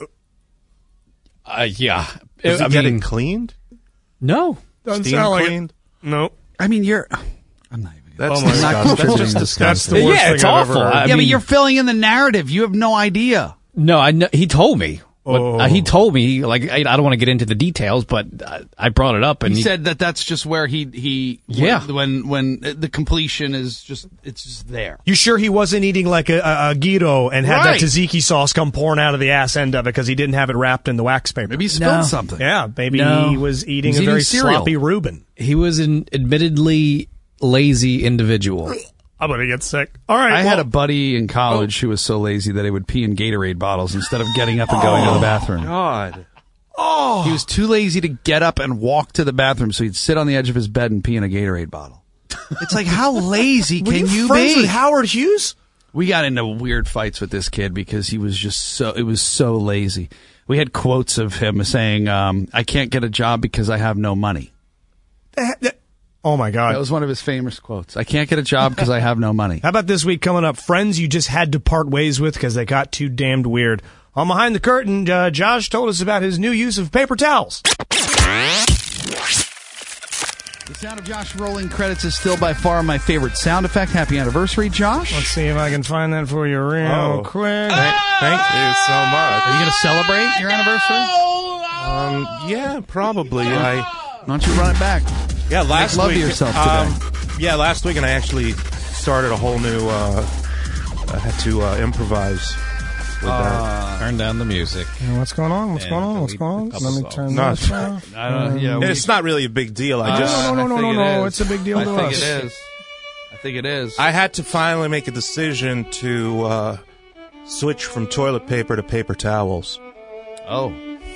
Uh, yeah. Does I he get mean, it cleaned? No. doesn't Steam sound like cleaned? it. No. I mean, you're. I'm not even. That's Oh my disgusting. God. That's That's just just- disgusting. that's the worst Yeah, thing it's I've ever awful. heard. I yeah, but mean- you're filling in the narrative. You have no idea. No, I know, he told me. But, Oh. uh, he told me, like, I, I don't want to get into the details, but I, I brought it up, and He he, said that that's just where he he Yeah. when when the completion is just it's just there. You sure he wasn't eating like a, a, a gyro and had Right. that tzatziki sauce come pouring out of the ass end of it because he didn't have it wrapped in the wax paper? Maybe he spilled No. something. Yeah, maybe No. he was eating He's a eating very cereal. sloppy Reuben. he was an admittedly lazy individual. I'm gonna get sick. All right, I well, had a buddy in college who was so lazy that he would pee in Gatorade bottles instead of getting up and going to the bathroom. God. oh, He was too lazy to get up and walk to the bathroom, so he'd sit on the edge of his bed and pee in a Gatorade bottle. It's like, how lazy Were can you, you friends be? with Howard Hughes? We got into weird fights with this kid because he was just so, it was so lazy. We had quotes of him saying, um, I can't get a job because I have no money. That- that- oh my God! That was one of his famous quotes. I can't get a job because I have no money. How about this week coming up? Friends you just had to part ways with because they got too damned weird. On Behind the Curtain, uh, Josh told us about his new use of paper towels. The sound of Josh rolling credits is still by far my favorite sound effect. Happy anniversary, Josh. Let's see if I can find that for you real Oh. quick. Thank, thank you so much. Are you going to celebrate your anniversary? Um, yeah, probably. I Why don't you run it back? yeah last Make love week. to yourself um, today. yeah, last week, and I actually started a whole new. Uh, I had to uh, improvise with that. Turn down the music. Yeah, what's going on? What's And going on? What's delete going on? a couple Let me songs. turn No, this off. I don't, yeah, we- It's not really a big deal. I just no, no, no, I think no, it no. is. It's a big deal I to think us. it is. I think it is. I had to finally make a decision to uh, switch from toilet paper to paper towels. Oh.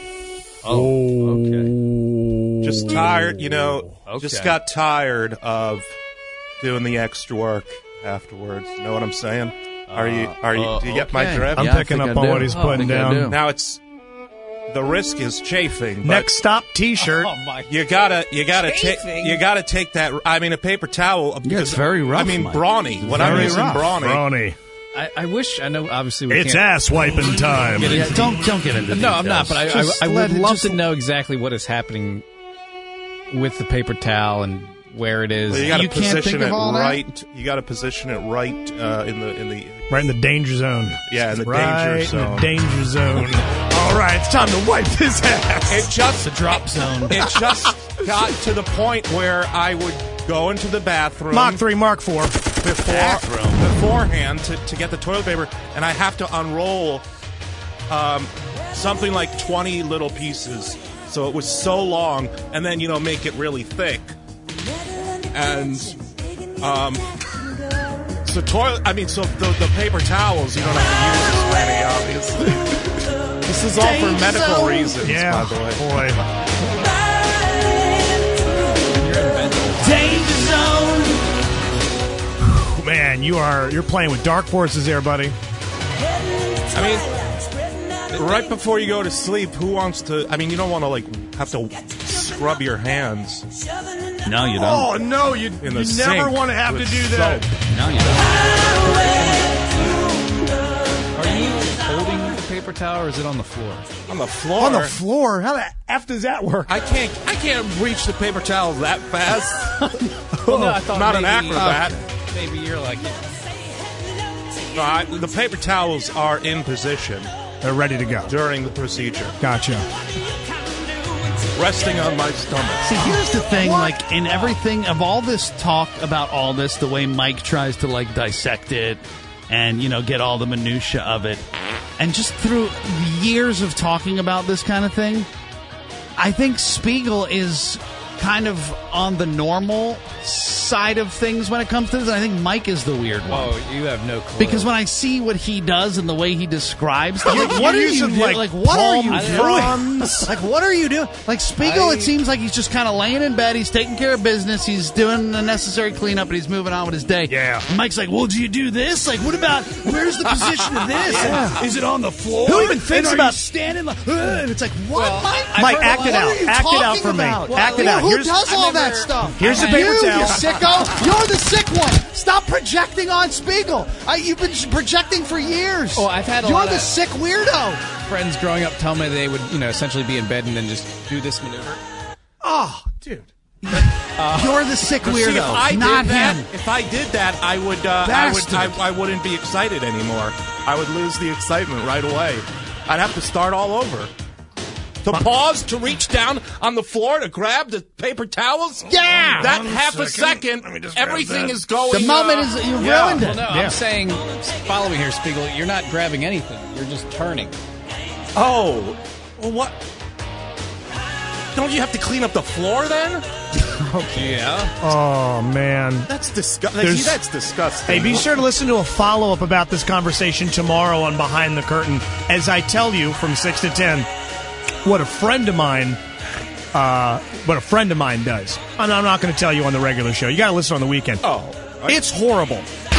Oh. Okay. Just tired, you know. Okay. Just got tired of doing the extra work afterwards. You know what I'm saying? Are you? Are you? Do you get my okay. drift? I'm Yeah, I picking think up I on do. what he's Oh, I putting think I do. down. Now it's the risk is chafing. But Next stop T-shirt. you gotta, you gotta take, you gotta take that. I mean, a paper towel. Yeah, it's very rough, I mean, Mike. brawny. When I'm Very using rough. brawny, Brawny. I, I wish, I know, obviously, we It's can't. ass wiping time. Yeah, don't don't get into No, I'm not, but I, I, Just I let would it- love just- to know exactly what is happening with the paper towel and where it is. well, you gotta You can't position think of it all that? right. You gotta position it right uh, in the in the Right in the danger zone. yeah in the right danger in zone. the danger zone. All right, it's time to wipe his ass. It just the drop zone. it just got to the point where I would go into the bathroom Mach three, Mark four. before beforehand to, to get the toilet paper, and I have to unroll um, something like twenty little pieces. So it was so long, and then you know make it really thick, and um, so toilet. I mean, so the, the paper towels you don't have to use as many, obviously. This is all for medical reasons, Yeah, by the way. boy. Danger zone. Man, you are you're playing with dark forces there, buddy. I mean, right before you go to sleep, who wants to? I mean, you don't want to like have to scrub your hands. No, you don't. Oh no, you, In you the never sink want to have to with do that. soap. No, you don't. Are you holding the paper towel or is it on the floor? On the floor. On the floor? How the f does that work? I can't. I can't reach the paper towel that fast. Well, no, I thought Not an maybe- acrobat. okay. Maybe you're like. No, I, the paper towels are in position. They're ready to go during the procedure. Gotcha. Resting on my stomach. See, here's the thing, like, in everything, of all this talk about all this, the way Mike tries to, like, dissect it and, you know, get all the minutia of it, and just through years of talking about this kind of thing, I think Spiegel is kind of on the normal side of things when it comes to this, and I think Mike is the weird one. Oh, you have no clue. Because when I see what he does and the way he describes, You're- like, what you're are you using, doing? like, Like, what are you palm doing? fronds. Like, what are you doing? Like, Spiegel, I- it seems like he's just kind of laying in bed. He's taking care of business. He's doing the necessary cleanup, and he's moving on with his day. Yeah. And Mike's like, well, do you do this? Like, what about, where's the position of this? Yeah. Is it on the floor? Who even thinks And are about- you standing like, "Ugh," and it's like, what, Well, Mike? I've Mike, heard act a it lot- out. What are you Act it out talking for me. about? Act it Yeah, out. Who Here's- does I all never- that stuff? Here's the you, paper towel. You sicko. You're the sick one. Stop projecting on Spiegel. I, you've been projecting for years. Oh, I've had a You're lot the of- sick weirdo. Friends growing up tell me they would, you know, essentially be in bed and then just do this maneuver. Oh, dude. You're the sick But weirdo, see, if I not did that, him. if I did that, I would, uh, I would, Bastard. I, I wouldn't be excited anymore. I would lose the excitement right away. I'd have to start all over. To pause, to reach down on the floor to grab the paper towels. Yeah! that One half a second. second, Let me just grab everything that. is going. The moment uh, is you yeah. ruined Well, it. no, Yeah. I'm saying, following here, Spiegel, you're not grabbing anything. You're just turning. Oh, well, what? Don't you have to clean up the floor then? Yeah. Oh, man. That's disgusting. There's- That's disgusting. Hey, be sure to listen to a follow-up about this conversation tomorrow on Behind the Curtain as I tell you from six to ten what a friend of mine uh, what a friend of mine does. And I'm not going to tell you on the regular show. You got to listen on the weekend. Oh. It's horrible.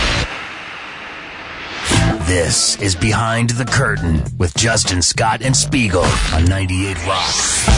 This is Behind the Curtain with Justin Scott and Spiegel on ninety-eight Rock.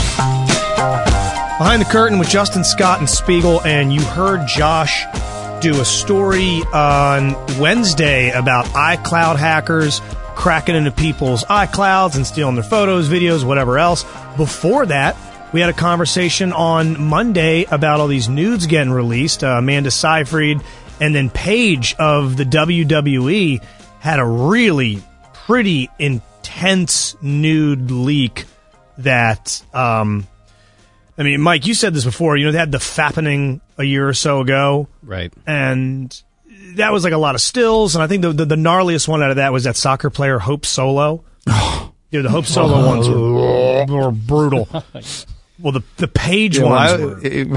Behind the Curtain with Justin Scott and Spiegel, and you heard Josh do a story on Wednesday about iCloud hackers cracking into people's iClouds and stealing their photos, videos, whatever else. Before that, we had a conversation on Monday about all these nudes getting released. Uh, Amanda Seyfried and then Paige of the W W E had a really pretty intense nude leak that... Um, I mean, Mike, you said this before. You know, they had the fappening a year or so ago. Right. And that was like a lot of stills. And I think the the, the gnarliest one out of that was that soccer player, Hope Solo. You know, the Hope Solo ones were, were brutal. Well, the the Page Yeah, ones well, I- were... it-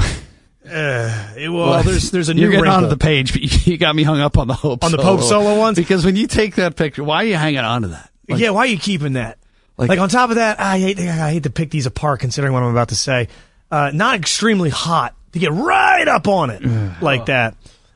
Uh, it- well, there's there's a new You're getting wrinkle. onto the page, but you got me hung up on the Hope On the Solo. Pope Solo ones? Because when you take that picture, why are you hanging on to that? Like, yeah, why are you keeping that? Like, Like- on top of that, I hate I hate to pick these apart considering what I'm about to say. Uh, not extremely hot to get right up on it like that.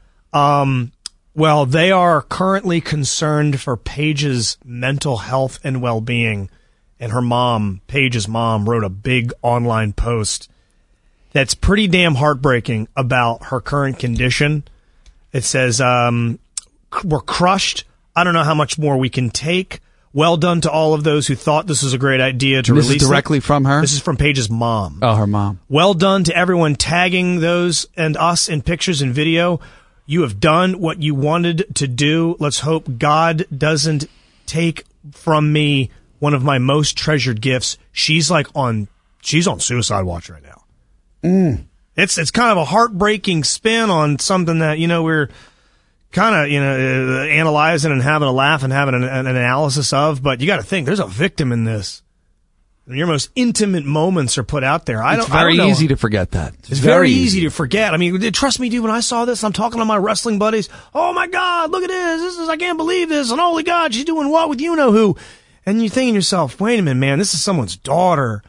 Um, well, they are currently concerned for Paige's mental health and well-being, and her mom, Paige's mom, wrote a big online post that's pretty damn heartbreaking about her current condition. It says, um, we're crushed. I don't know how much more we can take. Well done to all of those who thought this was a great idea to This is release it. directly from her? This is from Paige's mom. Oh, her mom. Well done to everyone tagging those and us in pictures and video. You have done what you wanted to do. Let's hope God doesn't take from me one of my most treasured gifts. She's like on, she's on suicide watch right now. Mm. It's it's kind of a heartbreaking spin on something that, you know, we're kind of, you know, uh, analyzing and having a laugh and having an, an analysis of. But you got to think, there's a victim in this. Your most intimate moments are put out there. I It's don't, I very don't know. easy to forget that. It's very easy to forget. I mean, trust me, dude, when I saw this, I'm talking to my wrestling buddies. Oh, my God, look at this. This is, I can't believe this. And holy God, she's doing what with you-know-who? And you're thinking to yourself, wait a minute, man, this is someone's daughter,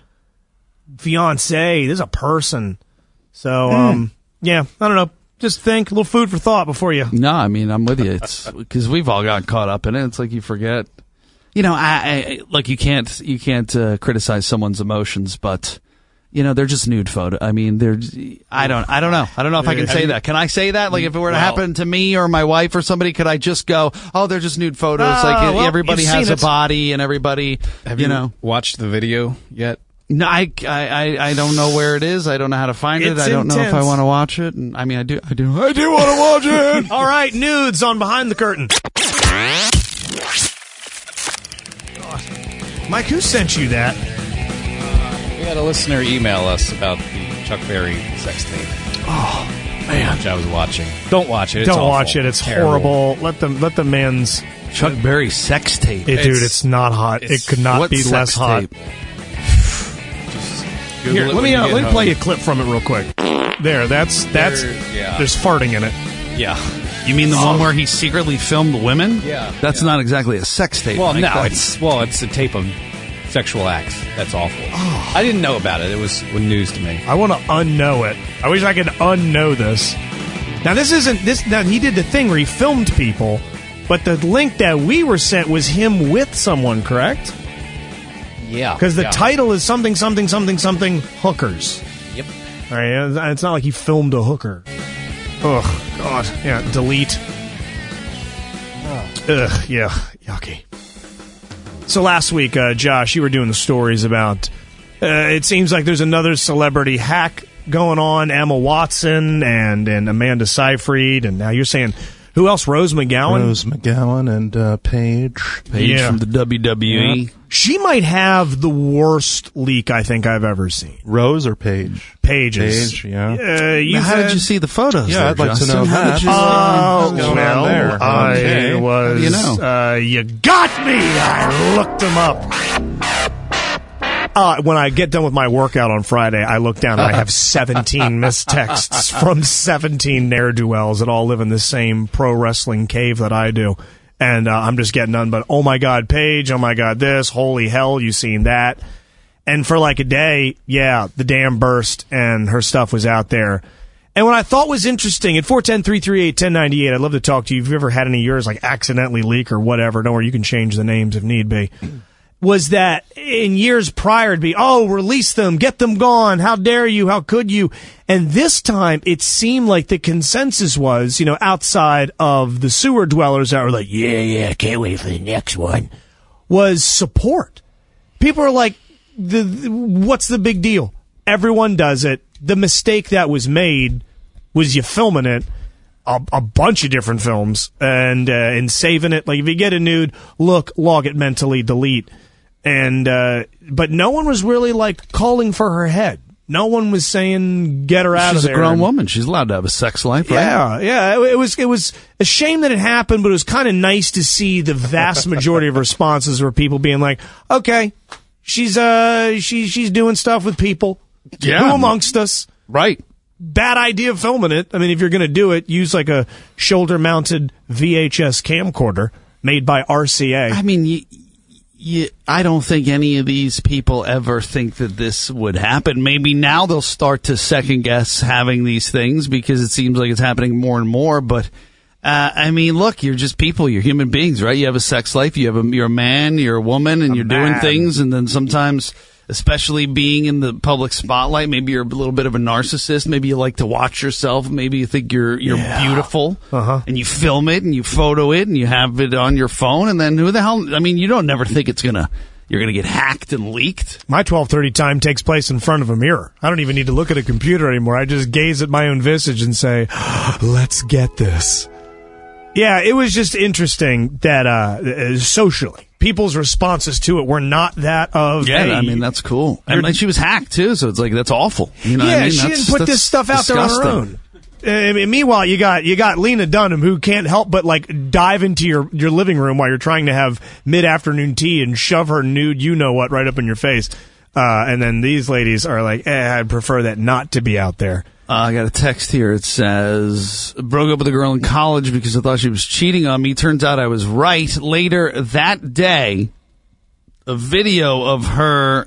fiance. This is a person. So, um, yeah, I don't know. Just think, a little food for thought before you. No, I mean, I'm with you. It's because we've all gotten caught up in it. It's like you forget. you know, I, I like you can't you can't uh, criticize someone's emotions, but you know they're just nude photo. I mean, they're I don't I don't know I don't know if I can say that. Can I say that? Like if it were to Well- happen to me or my wife or somebody, could I just go, oh, they're just nude photos? Oh, like well, everybody you've has seen a it. body and everybody, Have you you, know. watched the video yet? No, I, I, I- I don't know where it is. I don't know how to find it. It's I don't know if I intense. want to watch it. And I mean, I do. I do. I do want to watch it. All right, nudes on Behind the Curtain. Mike, who sent you that? We had a listener email us about the Chuck Berry sex tape. Oh, man. Which I was watching. Don't watch it. It's Don't awful. watch it. It's Terrible. horrible. Let the let the man's Chuck Berry sex tape. It, dude, it's not hot. It could not what be sex less hot. tape? Google Here, it let when me you uh, get let me home. play you a clip from it real quick. There, that's that's There, yeah. there's farting in it. Yeah. You mean the one where he secretly filmed women? Yeah, That's not exactly a sex tape. Well, Mike. no, That's- it's well, it's a tape of sexual acts. That's awful. Oh. I didn't know about it. It was news to me. I want to unknow it. I wish I could unknow this. Now this isn't this. Now he did the thing where he filmed people, but the link that we were sent was him with someone, correct? Yeah, Because the yeah. title is something, something, something, something hookers. Yep. All right, it's not like he filmed a hooker. Ugh, God, yeah, delete. Ugh, yeah, yucky. So last week, uh, Josh, you were doing the stories about. Uh, it seems like there's another celebrity hack going on. Emma Watson and and Amanda Seyfried, and now you're saying who else? Rose McGowan. Rose McGowan and uh, Paige. Paige Yeah. from the W W E. Yeah. She might have the worst leak I think I've ever seen. Rose or Paige? Pages. Page, yeah. Uh, you Now, how said- did you see the photos? Yeah, there, I'd like to Justin? know How that. did you, uh, Oh, What's going well, on there? I Okay. was. How do you know? Uh, you got me. I looked them up. Uh, when I get done with my workout on Friday, I look down and I have seventeen missed texts from seventeen ne'er-do-wells that all live in the same pro wrestling cave that I do. And uh, I'm just getting none but, oh my God, Paige, oh my God, this, holy hell, you seen that? And for like a day, yeah, the dam burst and her stuff was out there. And what I thought was interesting, at four one zero, three three eight, one zero nine eight, I'd love to talk to you if you've ever had any of yours like accidentally leak or whatever. Don't worry, you can change the names if need be. Was that in years prior to be, oh, release them, get them gone, how dare you, how could you? And this time it seemed like the consensus was, you know, outside of the sewer dwellers that were like, yeah, yeah, can't wait for the next one, was support. People are like, the, the what's the big deal? Everyone does it. The mistake that was made was you filming it, a, a bunch of different films, and uh, and saving it. Like if you get a nude, look, log it mentally, delete. And uh, but no one was really like calling for her head. No one was saying get her out She's of there. a grown And- woman. She's allowed to have a sex life, right? yeah, yeah. It, it was it was a shame that it happened, but it was kind of nice to see the vast majority of responses were people being like, "Okay, she's uh she she's doing stuff with people. Yeah. Who amongst us? Right. Bad idea of filming it. I mean, if you're going to do it, use like a shoulder-mounted V H S camcorder made by R C A. I mean, you, you, I don't think any of these people ever think that this would happen. Maybe now they'll start to second guess having these things because it seems like it's happening more and more. But uh, I mean, look, you're just people. You're human beings, right? You have a sex life. You have a, you're a man. You're a woman, and A you're man. doing things. And then sometimes, especially being in the public spotlight, maybe you're a little bit of a narcissist. Maybe you like to watch yourself. Maybe you think you're you're Yeah. beautiful, Uh-huh. and you film it and you photo it and you have it on your phone. And then who the hell? I mean, you don't never think it's gonna you're gonna get hacked and leaked. My twelve thirty time takes place in front of a mirror. I don't even need to look at a computer anymore. I just gaze at my own visage and say, let's get this. Yeah, it was just interesting that uh, uh, socially, people's responses to it were not that of, Yeah, hey, I mean that's cool. you're- And like, she was hacked too, so it's like that's awful. You know yeah, what I mean? she That's- didn't put that's this stuff out there on her disgusting. own. Uh, I mean, meanwhile, you got you got Lena Dunham, who can't help but like dive into your, your living room while you're trying to have mid afternoon tea and shove her nude, you know what, right up in your face. Uh, and then these ladies are like, eh, I'd prefer that not to be out there. Uh, I got a text here. It says, broke up with a girl in college because I thought she was cheating on me. Turns out I was right. Later that day, a video of her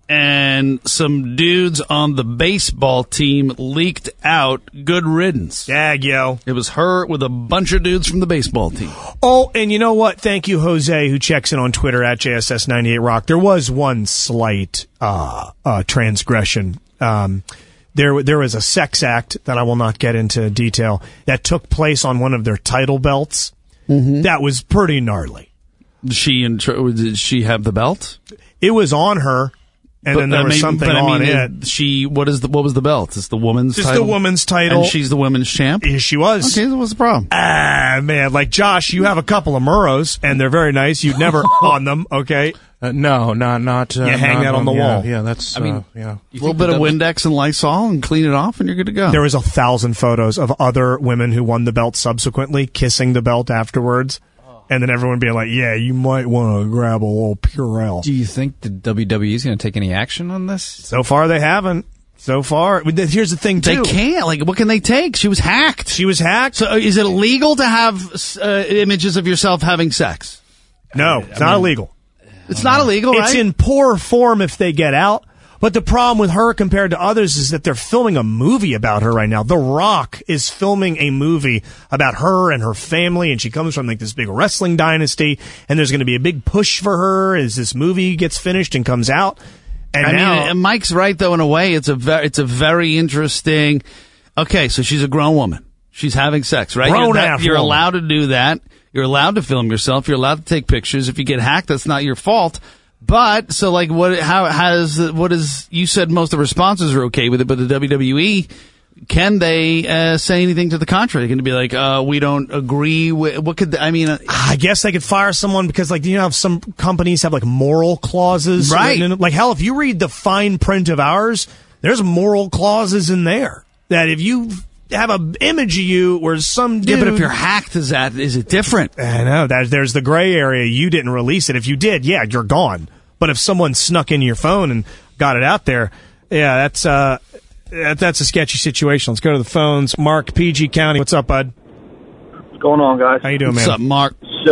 and some dudes on the baseball team leaked out good riddance. Dag, yo. It was her with a bunch of dudes from the baseball team. Oh, and you know what? Thank you, Jose, who checks in on Twitter at J S S ninety-eight Rock. There was one slight uh, uh, transgression. Um, there, there was a sex act that I will not get into detail that took place on one of their title belts. Mm-hmm. That was pretty gnarly. Did she, intro- did she have the belt? It was on her. And but, then there I was mean, something but, I on mean, it. She what is the what was the belt? It's the woman's It's title. the woman's title. And she's the women's champ. Yes, she was. Okay, so what's the problem? Ah, man, like Josh, you have a couple of Murrows, and they're very nice. You'd never on them, okay? Uh, no, not not. Uh, You hang not that on the yeah, wall. Yeah, that's. I mean, uh, yeah. A little bit of Windex and Lysol and clean it off, and you're good to go. There was a thousand photos of other women who won the belt subsequently kissing the belt afterwards. And then everyone being like, yeah, you might want to grab a little Purell. Do you think the W W E is going to take any action on this? So far, they haven't. So far. Here's the thing, too. They can't. Like, what can they take? She was hacked. She was hacked. So is it illegal to have uh, images of yourself having sex? No, it's not illegal. It's not illegal, right? It's in poor form if they get out. But the problem with her compared to others is that they're filming a movie about her right now. The Rock is filming a movie about her and her family, and she comes from like this big wrestling dynasty, and there's going to be a big push for her as this movie gets finished and comes out. And I now, mean, and Mike's right, though, in a way. It's a, ve- it's a very interesting... Okay, so she's a grown woman. She's having sex, right? Grown you're that, half you're woman. allowed to do that. You're allowed to film yourself. You're allowed to take pictures. If you get hacked, that's not your fault. But so like what? How has what is? You said most of the responses are okay with it, but the W W E, can they uh, say anything to the contrary? Can they be like, uh, we don't agree with what could I mean? Uh, I guess they could fire someone because like you know how some companies have like moral clauses, Right. written in- like hell, if you read the fine print of ours, there's moral clauses in there that if you have an image of you where some dude, yeah, but if you're hacked, is that is it different? I know that there's the gray area. You didn't release it. If you did, yeah, you're gone. But if someone snuck into your phone and got it out there, yeah, that's uh, that, that's a sketchy situation. Let's go to the phones. Mark, P G County. What's up, bud? What's going on, guys? How you doing, What's man? up, Mark? So,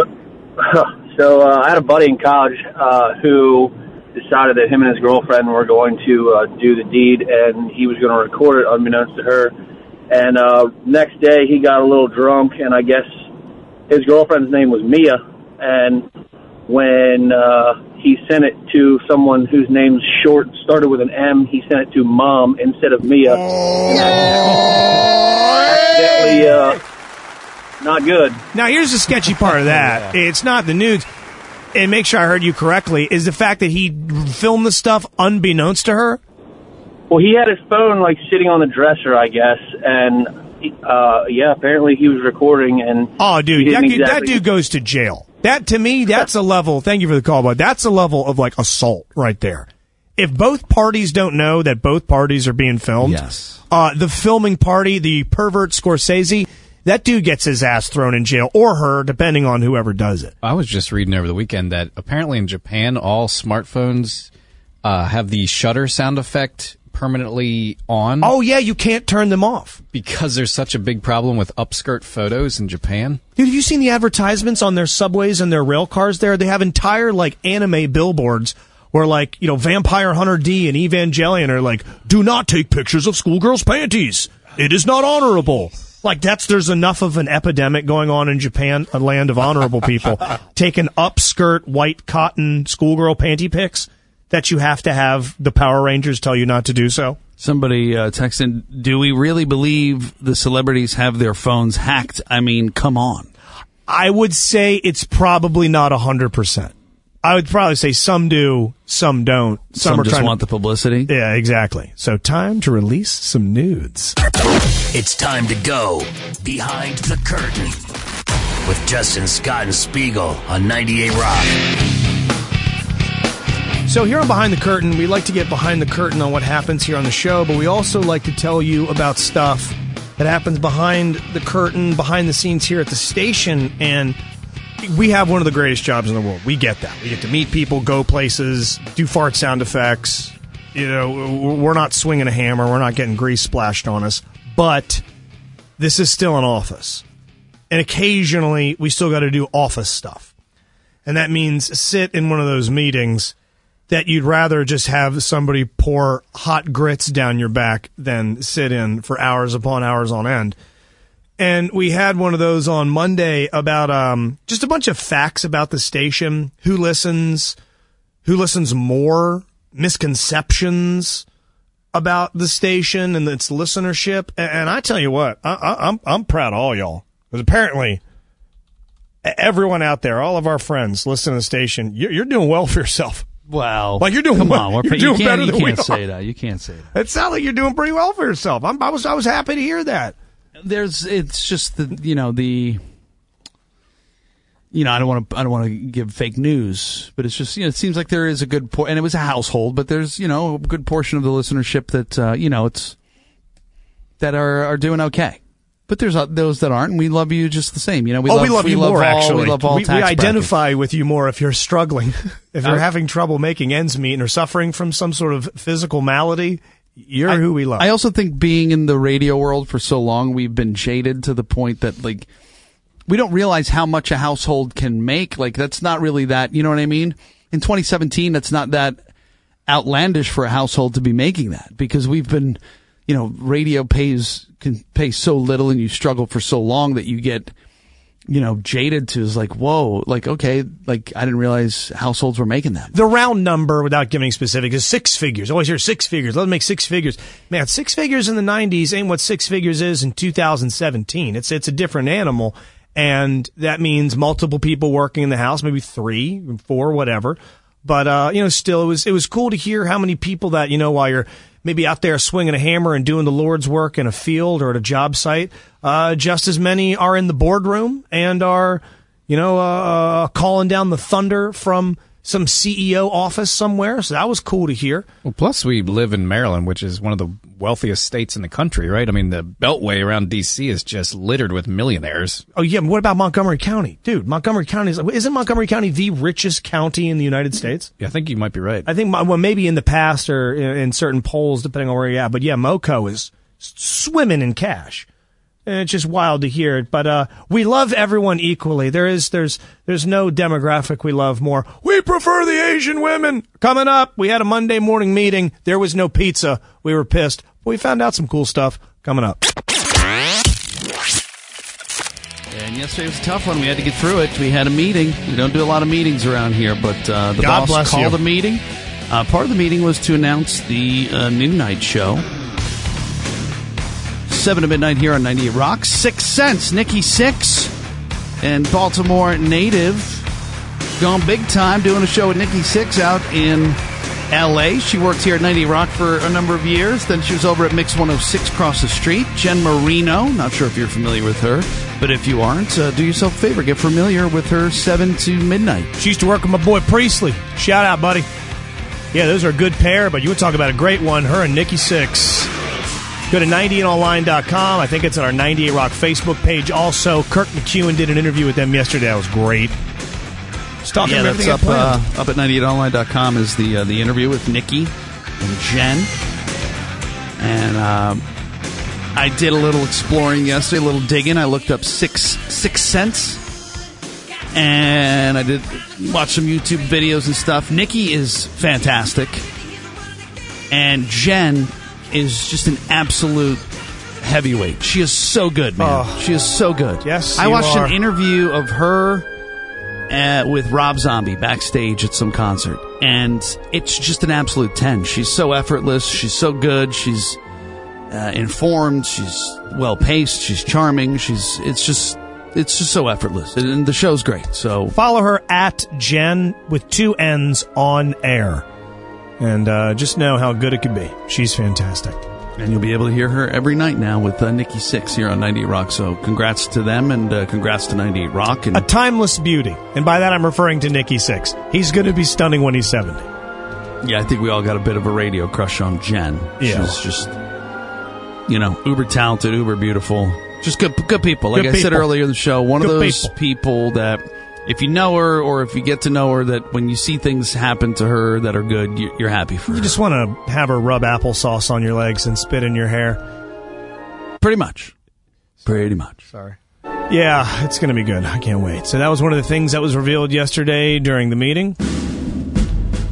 so uh, I had a buddy in college uh, who decided that him and his girlfriend were going to uh, do the deed, and he was going to record it unbeknownst to her. And uh, next day, he got a little drunk, and I guess his girlfriend's name was Mia. And when uh, he sent it to someone whose name's short, started with an M, he sent it to Mom instead of Mia. And accidentally, uh, not good. Now, here's the sketchy part of that. It's not the nudes. And make sure I heard you correctly, is the fact that he filmed the stuff unbeknownst to her? Well, he had his phone, like, sitting on the dresser, I guess, and, uh, yeah, apparently he was recording, and... Oh, dude, he that, didn't dude that exactly- dude goes to jail. That, to me, that's a level, thank you for the call, bud, that's a level of, like, assault right there. If both parties don't know that both parties are being filmed, Yes. uh, the filming party, the pervert Scorsese, that dude gets his ass thrown in jail, or her, depending on whoever does it. I was just reading over the weekend that apparently in Japan, all smartphones uh, have the shutter sound effect permanently on. Oh, yeah, you can't turn them off. Because there's such a big problem with upskirt photos in Japan. Dude, have you seen the advertisements on their subways and their rail cars there? They have entire, like, anime billboards where, like, you know, Vampire Hunter D and Evangelion are like, do not take pictures of schoolgirls' panties. It is not honorable. Like, that's, there's enough of an epidemic going on in Japan, a land of honorable people, taking upskirt, white cotton schoolgirl panty pics that you have to have the Power Rangers tell you not to do so. Somebody uh, texted, do we really believe the celebrities have their phones hacked? I mean, come on. I would say it's probably not one hundred percent. I would probably say some do, some don't. Some, Some are just trying want to, the publicity. Yeah, exactly. So time to release some nudes. It's time to go behind the curtain with Justin, Scott, and Spiegel on ninety-eight Rock. So here on Behind the Curtain, we like to get behind the curtain on what happens here on the show, but we also like to tell you about stuff that happens behind the curtain, behind the scenes here at the station, and we have one of the greatest jobs in the world. We get that. We get to meet people, go places, do fart sound effects. You know, we're not swinging a hammer. We're not getting grease splashed on us. But this is still an office. And occasionally, we still got to do office stuff. And that means sit in one of those meetings that you'd rather just have somebody pour hot grits down your back than sit in for hours upon hours on end. And we had one of those on Monday about um, just a bunch of facts about the station, who listens, who listens more, misconceptions about the station and its listenership. And, and I tell you what, I, I, I'm I'm proud of all y'all, because apparently everyone out there, all of our friends listen to the station. You're, you're doing well for yourself. Well, like you're doing come well. on, we're, You're you doing can't, better you than we can't are. say that. You can't say that. It sounds like you're doing pretty well for yourself. I'm, I was I was happy to hear that. There's, it's just the, you know, the, you know, I don't want to, I don't want to give fake news, but it's just, you know, it seems like there is a good, por- and it was a household, but there's, you know, a good portion of the listenership that, uh, you know, it's, that are, are doing okay. But there's uh, those that aren't, and we love you just the same. You know, we oh, love, we love we you love more, all, actually. We love all we, tax we identify brackets. with you more if you're struggling, if you're I- having trouble making ends meet and are suffering from some sort of physical malady. You're I, who we love. I also think being in the radio world for so long, we've been jaded to the point that, like, we don't realize how much a household can make. Like, that's not really that, you know what I mean? In twenty seventeen, that's not that outlandish for a household to be making that, because we've been, you know, radio pays, can pay so little and you struggle for so long that you get, you know, jaded to is like, whoa, like, okay, like, I didn't realize households were making that. The round number, without giving specifics, is six figures. I always hear six figures. Let's make six figures. Man, six figures in the nineties ain't what six figures is in two thousand seventeen. It's it's a different animal, and that means multiple people working in the house, maybe three, four, whatever. But uh, you know, still, it was it was cool to hear how many people that, you know, while you're maybe out there swinging a hammer and doing the Lord's work in a field or at a job site, uh, just as many are in the boardroom and are, you know, uh, calling down the thunder from some C E O office somewhere. So that was cool to hear. Well, plus we live in Maryland, which is one of the wealthiest states in the country, right? I mean, the beltway around D C is just littered with millionaires. Oh, yeah, but what about Montgomery County? Dude, Montgomery County, is, isn't Montgomery County the richest county in the United States? Yeah, I think you might be right. I think, well, maybe in the past or in, in certain polls, depending on where you're at. But yeah, MoCo is swimming in cash. And it's just wild to hear it. But uh, we love everyone equally. There is, there's, there's no demographic we love more. We prefer the Asian women. Coming up, we had a Monday morning meeting. There was no pizza. We were pissed. But we found out some cool stuff coming up. And yesterday was a tough one. We had to get through it. We had a meeting. We don't do a lot of meetings around here, but uh, the God boss bless called you. a meeting. Uh, part of the meeting was to announce the uh, new night show. seven to midnight here on ninety-eight Rock. Six Cents, Nikki Sixx, and Baltimore native, gone big time doing a show with Nikki Sixx out in L A. She worked here at ninety-eight Rock for a number of years. Then she was over at Mix one oh six across the street. Jen Marino, not sure if you're familiar with her, but if you aren't, uh, do yourself a favor, get familiar with her seven to midnight. She used to work with my boy Priestley. Shout out, buddy. Yeah, those are a good pair, but you would talk about a great one, her and Nikki Sixx. Go to ninety eight online dot com. I think it's on our ninety-eight Rock Facebook page. Also, Kirk McEwen did an interview with them yesterday. That was great. Just talking Yeah, about that's everything up, I uh, planned. up at ninety-eight online dot com is the uh, the interview with Nikki and Jen. And um, I did a little exploring yesterday, a little digging. I looked up six six cents, and I did watch some YouTube videos and stuff. Nikki is fantastic, and Jen is just an absolute heavyweight. She is so good, man. Oh. She is so good. Yes, I you watched are. an interview of her uh, with Rob Zombie backstage at some concert, and it's just an absolute ten. She's so effortless. She's so good. She's uh, informed. She's well paced. She's charming. She's it's just it's just so effortless, and the show's great. So Follow her at Jen with two N's on air. And uh, just know how good it could be. She's fantastic. And you'll be able to hear her every night now with uh, Nikki Sixx here on ninety-eight Rock. So congrats to them, and uh, congrats to ninety-eight Rock. And A timeless beauty. And by that, I'm referring to Nikki Sixx. He's going to be stunning when he's seventy. yeah, I think we all got a bit of a radio crush on Jen. Yeah. She's just, you know, uber talented, uber beautiful. Just good good people. Like Good I said people. earlier in the show, one Good of those people. people that if you know her or if you get to know her, that when you see things happen to her that are good, you- you're happy for her. You just want to have her rub applesauce on your legs and spit in your hair. Pretty much. Pretty much. Sorry. Yeah, it's going to be good. I can't wait. So that was one of the things that was revealed yesterday during the meeting.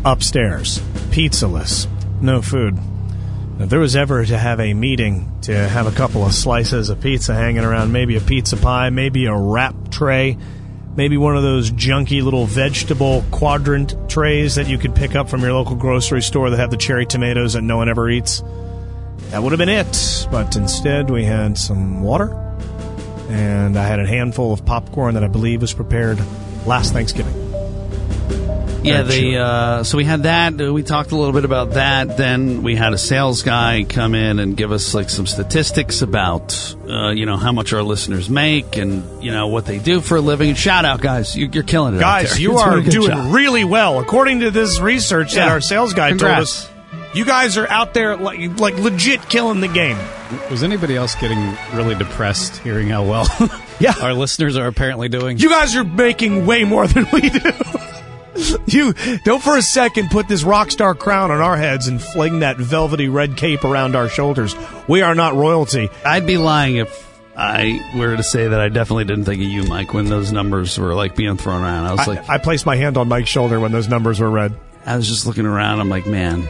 upstairs, pizzaless, no food. If there was ever to have a meeting to have a couple of slices of pizza hanging around, maybe a pizza pie, maybe a wrap tray, maybe one of those junky little vegetable quadrant trays that you could pick up from your local grocery store that have the cherry tomatoes that no one ever eats, that would have been it. But instead, we had some water, and I had a handful of popcorn that I believe was prepared last Thanksgiving. Yeah, they, uh, so we had that. Uh, we talked a little bit about that. Then we had a sales guy come in and give us like some statistics about, uh, you know, how much our listeners make and, you know, what they do for a living. Shout out, guys. You, you're killing it. Guys, out there. you You're are doing a good doing job. really well. According to this research that Yeah. our sales guy Congrats. told us, you guys are out there like, like legit killing the game. Was anybody else getting really depressed hearing how well yeah. our listeners are apparently doing? You guys are making way more than we do. You don't for a second put this rock star crown on our heads and fling that velvety red cape around our shoulders. We are not royalty. I'd be lying if I were to say that I definitely didn't think of you, Mike, when those numbers were like being thrown around. I was I, like, I placed my hand on Mike's shoulder when those numbers were read. I was just looking around. I'm like, man,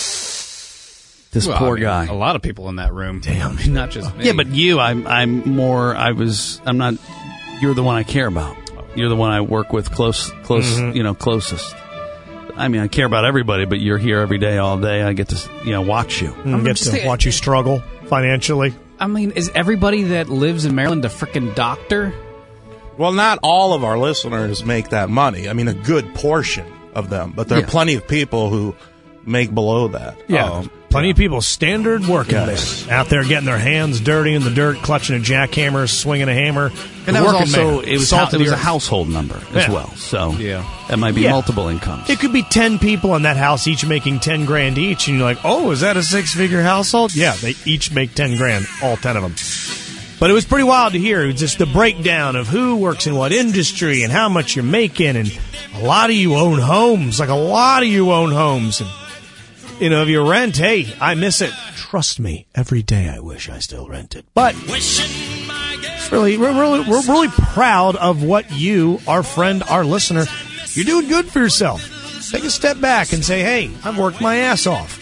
this Well, poor I mean, guy. A lot of people in that room. Damn, not just me. Yeah, but you, I'm, I'm more. I was. I'm not. You're the one I care about. You're the one I work with close, close. Mhm. You know, closest. I mean, I care about everybody, but you're here every day, all day. I get to, you know, watch you. Mm, get to watch you struggle financially. I mean, is everybody that lives in Maryland a freaking doctor? Well, not all of our listeners make that money. I mean, a good portion of them, but there Yeah. are plenty of people who make below that. Yeah, Um, plenty of people standard working Yes. there, out there getting their hands dirty in the dirt, clutching a jackhammer, swinging a hammer. And The that was working also man, it was salt hou- of it the was a earth. household number as Yeah. well. So yeah, that might be Yeah. multiple incomes. It could be ten people in that house, each making ten grand each, and you're like, oh, is that a six figure household? Yeah, they each make ten grand, all ten of them. But it was pretty wild to hear just the breakdown of who works in what industry and how much you're making, and a lot of you own homes, like a lot of you own homes, and you know, if you rent, hey, I miss it. Trust me, every day I wish I still rented. But it's really, we're really, we're really proud of what you, our friend, our listener, you're doing good for yourself. Take a step back and say, hey, I've worked my ass off.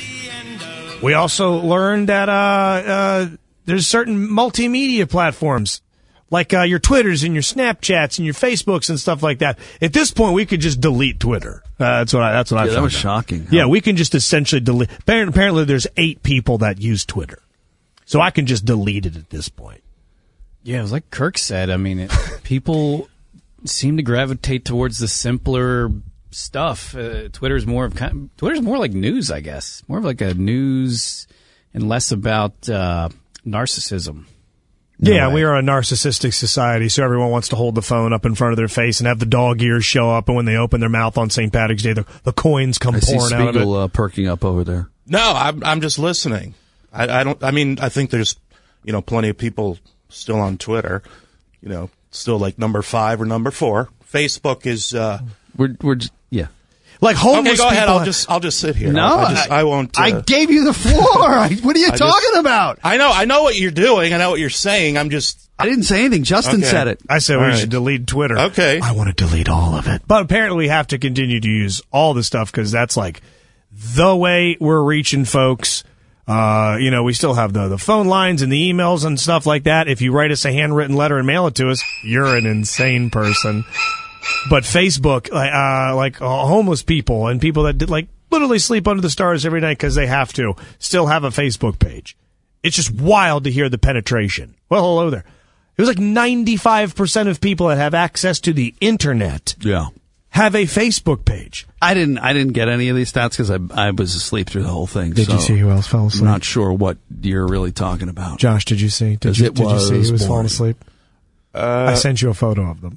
We also learned that uh, uh, there's certain multimedia platforms, like uh, your Twitters and your Snapchats and your Facebooks and stuff like that. At this point, we could just delete Twitter. Uh, that's what I. That's what I. Yeah, that found was out. shocking. Yeah, we can just essentially delete. Apparently, apparently, there's eight people that use Twitter, so I can just delete it at this point. Yeah, it was like Kirk said. I mean, it, people seem to gravitate towards the simpler stuff. Uh, Twitter's more of kind Twitter's more like news, I guess. More of like a news and less about uh, narcissism. Yeah, we are a narcissistic society, so everyone wants to hold the phone up in front of their face and have the dog ears show up, and when they open their mouth on Saint Patrick's Day, the, the coins come I see pouring out of it. Spiegel uh, perking up over there. No, I'm I'm just listening. I, I don't. I mean, I think there's, you know, plenty of people still on Twitter. You know, still like number five or number four. Facebook is. Uh, we're we're just, yeah. Like homeless Okay, go ahead. people- I'll just I'll just sit here. No, I, just, I, won't. Uh, I gave you the floor. I- what are you I just- talking about? I know. I know what you're doing. I know what you're saying. I'm just. I didn't say anything. Justin Okay. said it. I said All we right. should delete Twitter. Okay. I want to delete all of it. But apparently we have to continue to use all the stuff because that's like the way we're reaching folks. Uh, you know, we still have the, the phone lines and the emails and stuff like that. If you write us a handwritten letter and mail it to us, you're an insane person. But Facebook, uh, like uh, homeless people and people that did, like literally sleep under the stars every night because they have to, still have a Facebook page. It's just wild to hear the penetration. Well, hello there. It was like ninety-five percent of people that have access to the internet Yeah. have a Facebook page. I didn't. I didn't get any of these stats because I I was asleep through the whole thing. Did so you see who else fell asleep? I'm not sure what you're really talking about. Josh, did you see? Did 'Cause you, it did you see was who was falling boring. asleep? Uh, I sent you a photo of them.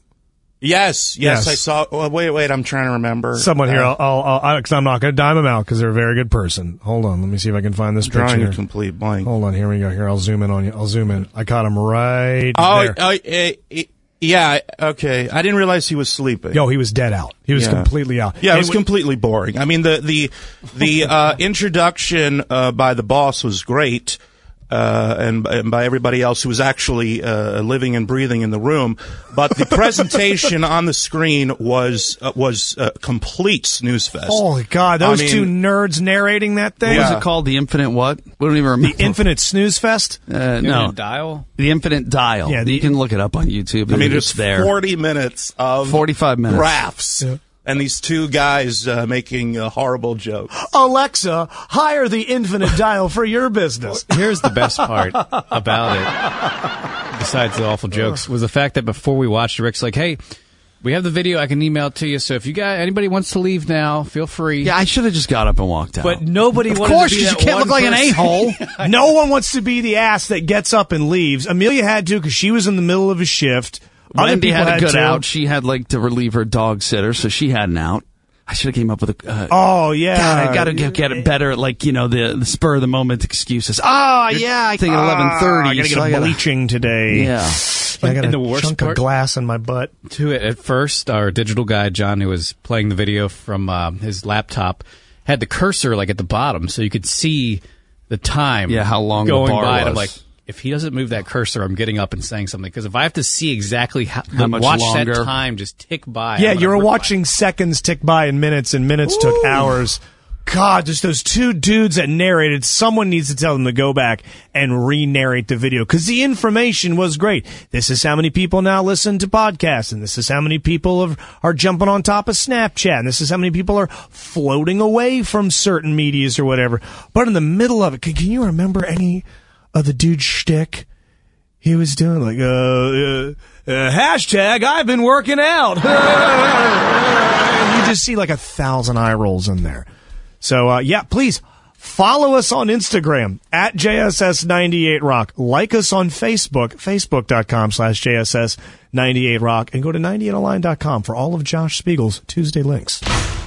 Yes, yes, Yes. I saw. Well, wait, wait. I'm trying to remember. Someone here, Uh, I'll, I'll, I'll, cause I'm not going to dime them out because they're a very good person. Hold on, let me see if I can find this drawing picture. a complete blank. Hold on, here we go. Here, I'll zoom in on you. I'll zoom in. I caught him right Oh, there. oh, eh, eh, yeah. Okay, I didn't realize he was sleeping. Yo, he was dead out. He was Yeah. completely out. Yeah, it And was we- completely boring. I mean, the the the uh, introduction uh, by the boss was great. Uh, and, and by everybody else who was actually uh, living and breathing in the room. But the presentation on the screen was uh, was a complete snooze fest. Holy God, those I mean, two nerds narrating that thing. What was it called? The Infinite what? We don't even remember. The Infinite Snooze Fest? Uh, no. Dial? The Infinite Dial. Yeah, the- you can look it up on YouTube. I mean, it's just there. forty minutes of forty-five minutes. graphs. Yeah. And these two guys uh, making uh, horrible jokes. Alexa, hire the Infinite Dial for your business. Here's the best part about it, besides the awful jokes, was the fact that before we watched it, Rick's like, hey, we have the video, I can email it to you, so if you got anybody wants to leave now, feel free. Yeah, I should have just got up and walked out. But nobody Of wanted course, to be 'cause that you can't one look like an person. a-hole. No one wants to be the ass that gets up and leaves. Amelia had to because she was in the middle of a shift. Other Wendy people had a good to. out. She had like to relieve her dog sitter, so she had an out. I should have came up with a. Uh, Oh, yeah. God, I gotta get, get it better. Like you know, the, the spur of the moment excuses. Oh yeah, I think at eleven thirty. I gotta get so a I gotta- bleaching today. Yeah. I got And a the worst chunk part- of glass in my butt. To it at first, our digital guy John, who was playing the video from uh, his laptop, had the cursor like at the bottom, so you could see the time. Yeah, how long the going bar by. And I'm was. like, if he doesn't move that cursor, I'm getting up and saying something. Because if I have to see exactly how, How much watch longer? that time just tick by. Yeah, I'm gonna you're rip watching seconds tick by in minutes, and minutes took hours. God, just those two dudes that narrated. Someone needs to tell them to go back and re-narrate the video because the information was great. This is how many people now listen to podcasts, and this is how many people have, are jumping on top of Snapchat, and this is how many people are floating away from certain medias or whatever. But in the middle of it, can, can you remember any of the dude's shtick? He was doing like, uh, uh, uh hashtag I've been working out. You just see like a thousand eye rolls in there. So, uh, yeah, please follow us on Instagram at J S S ninety-eight rock. Like us on Facebook, facebook.com slash J S S ninety-eight rock. And go to ninety eight online dot com for all of Josh Spiegel's Tuesday links.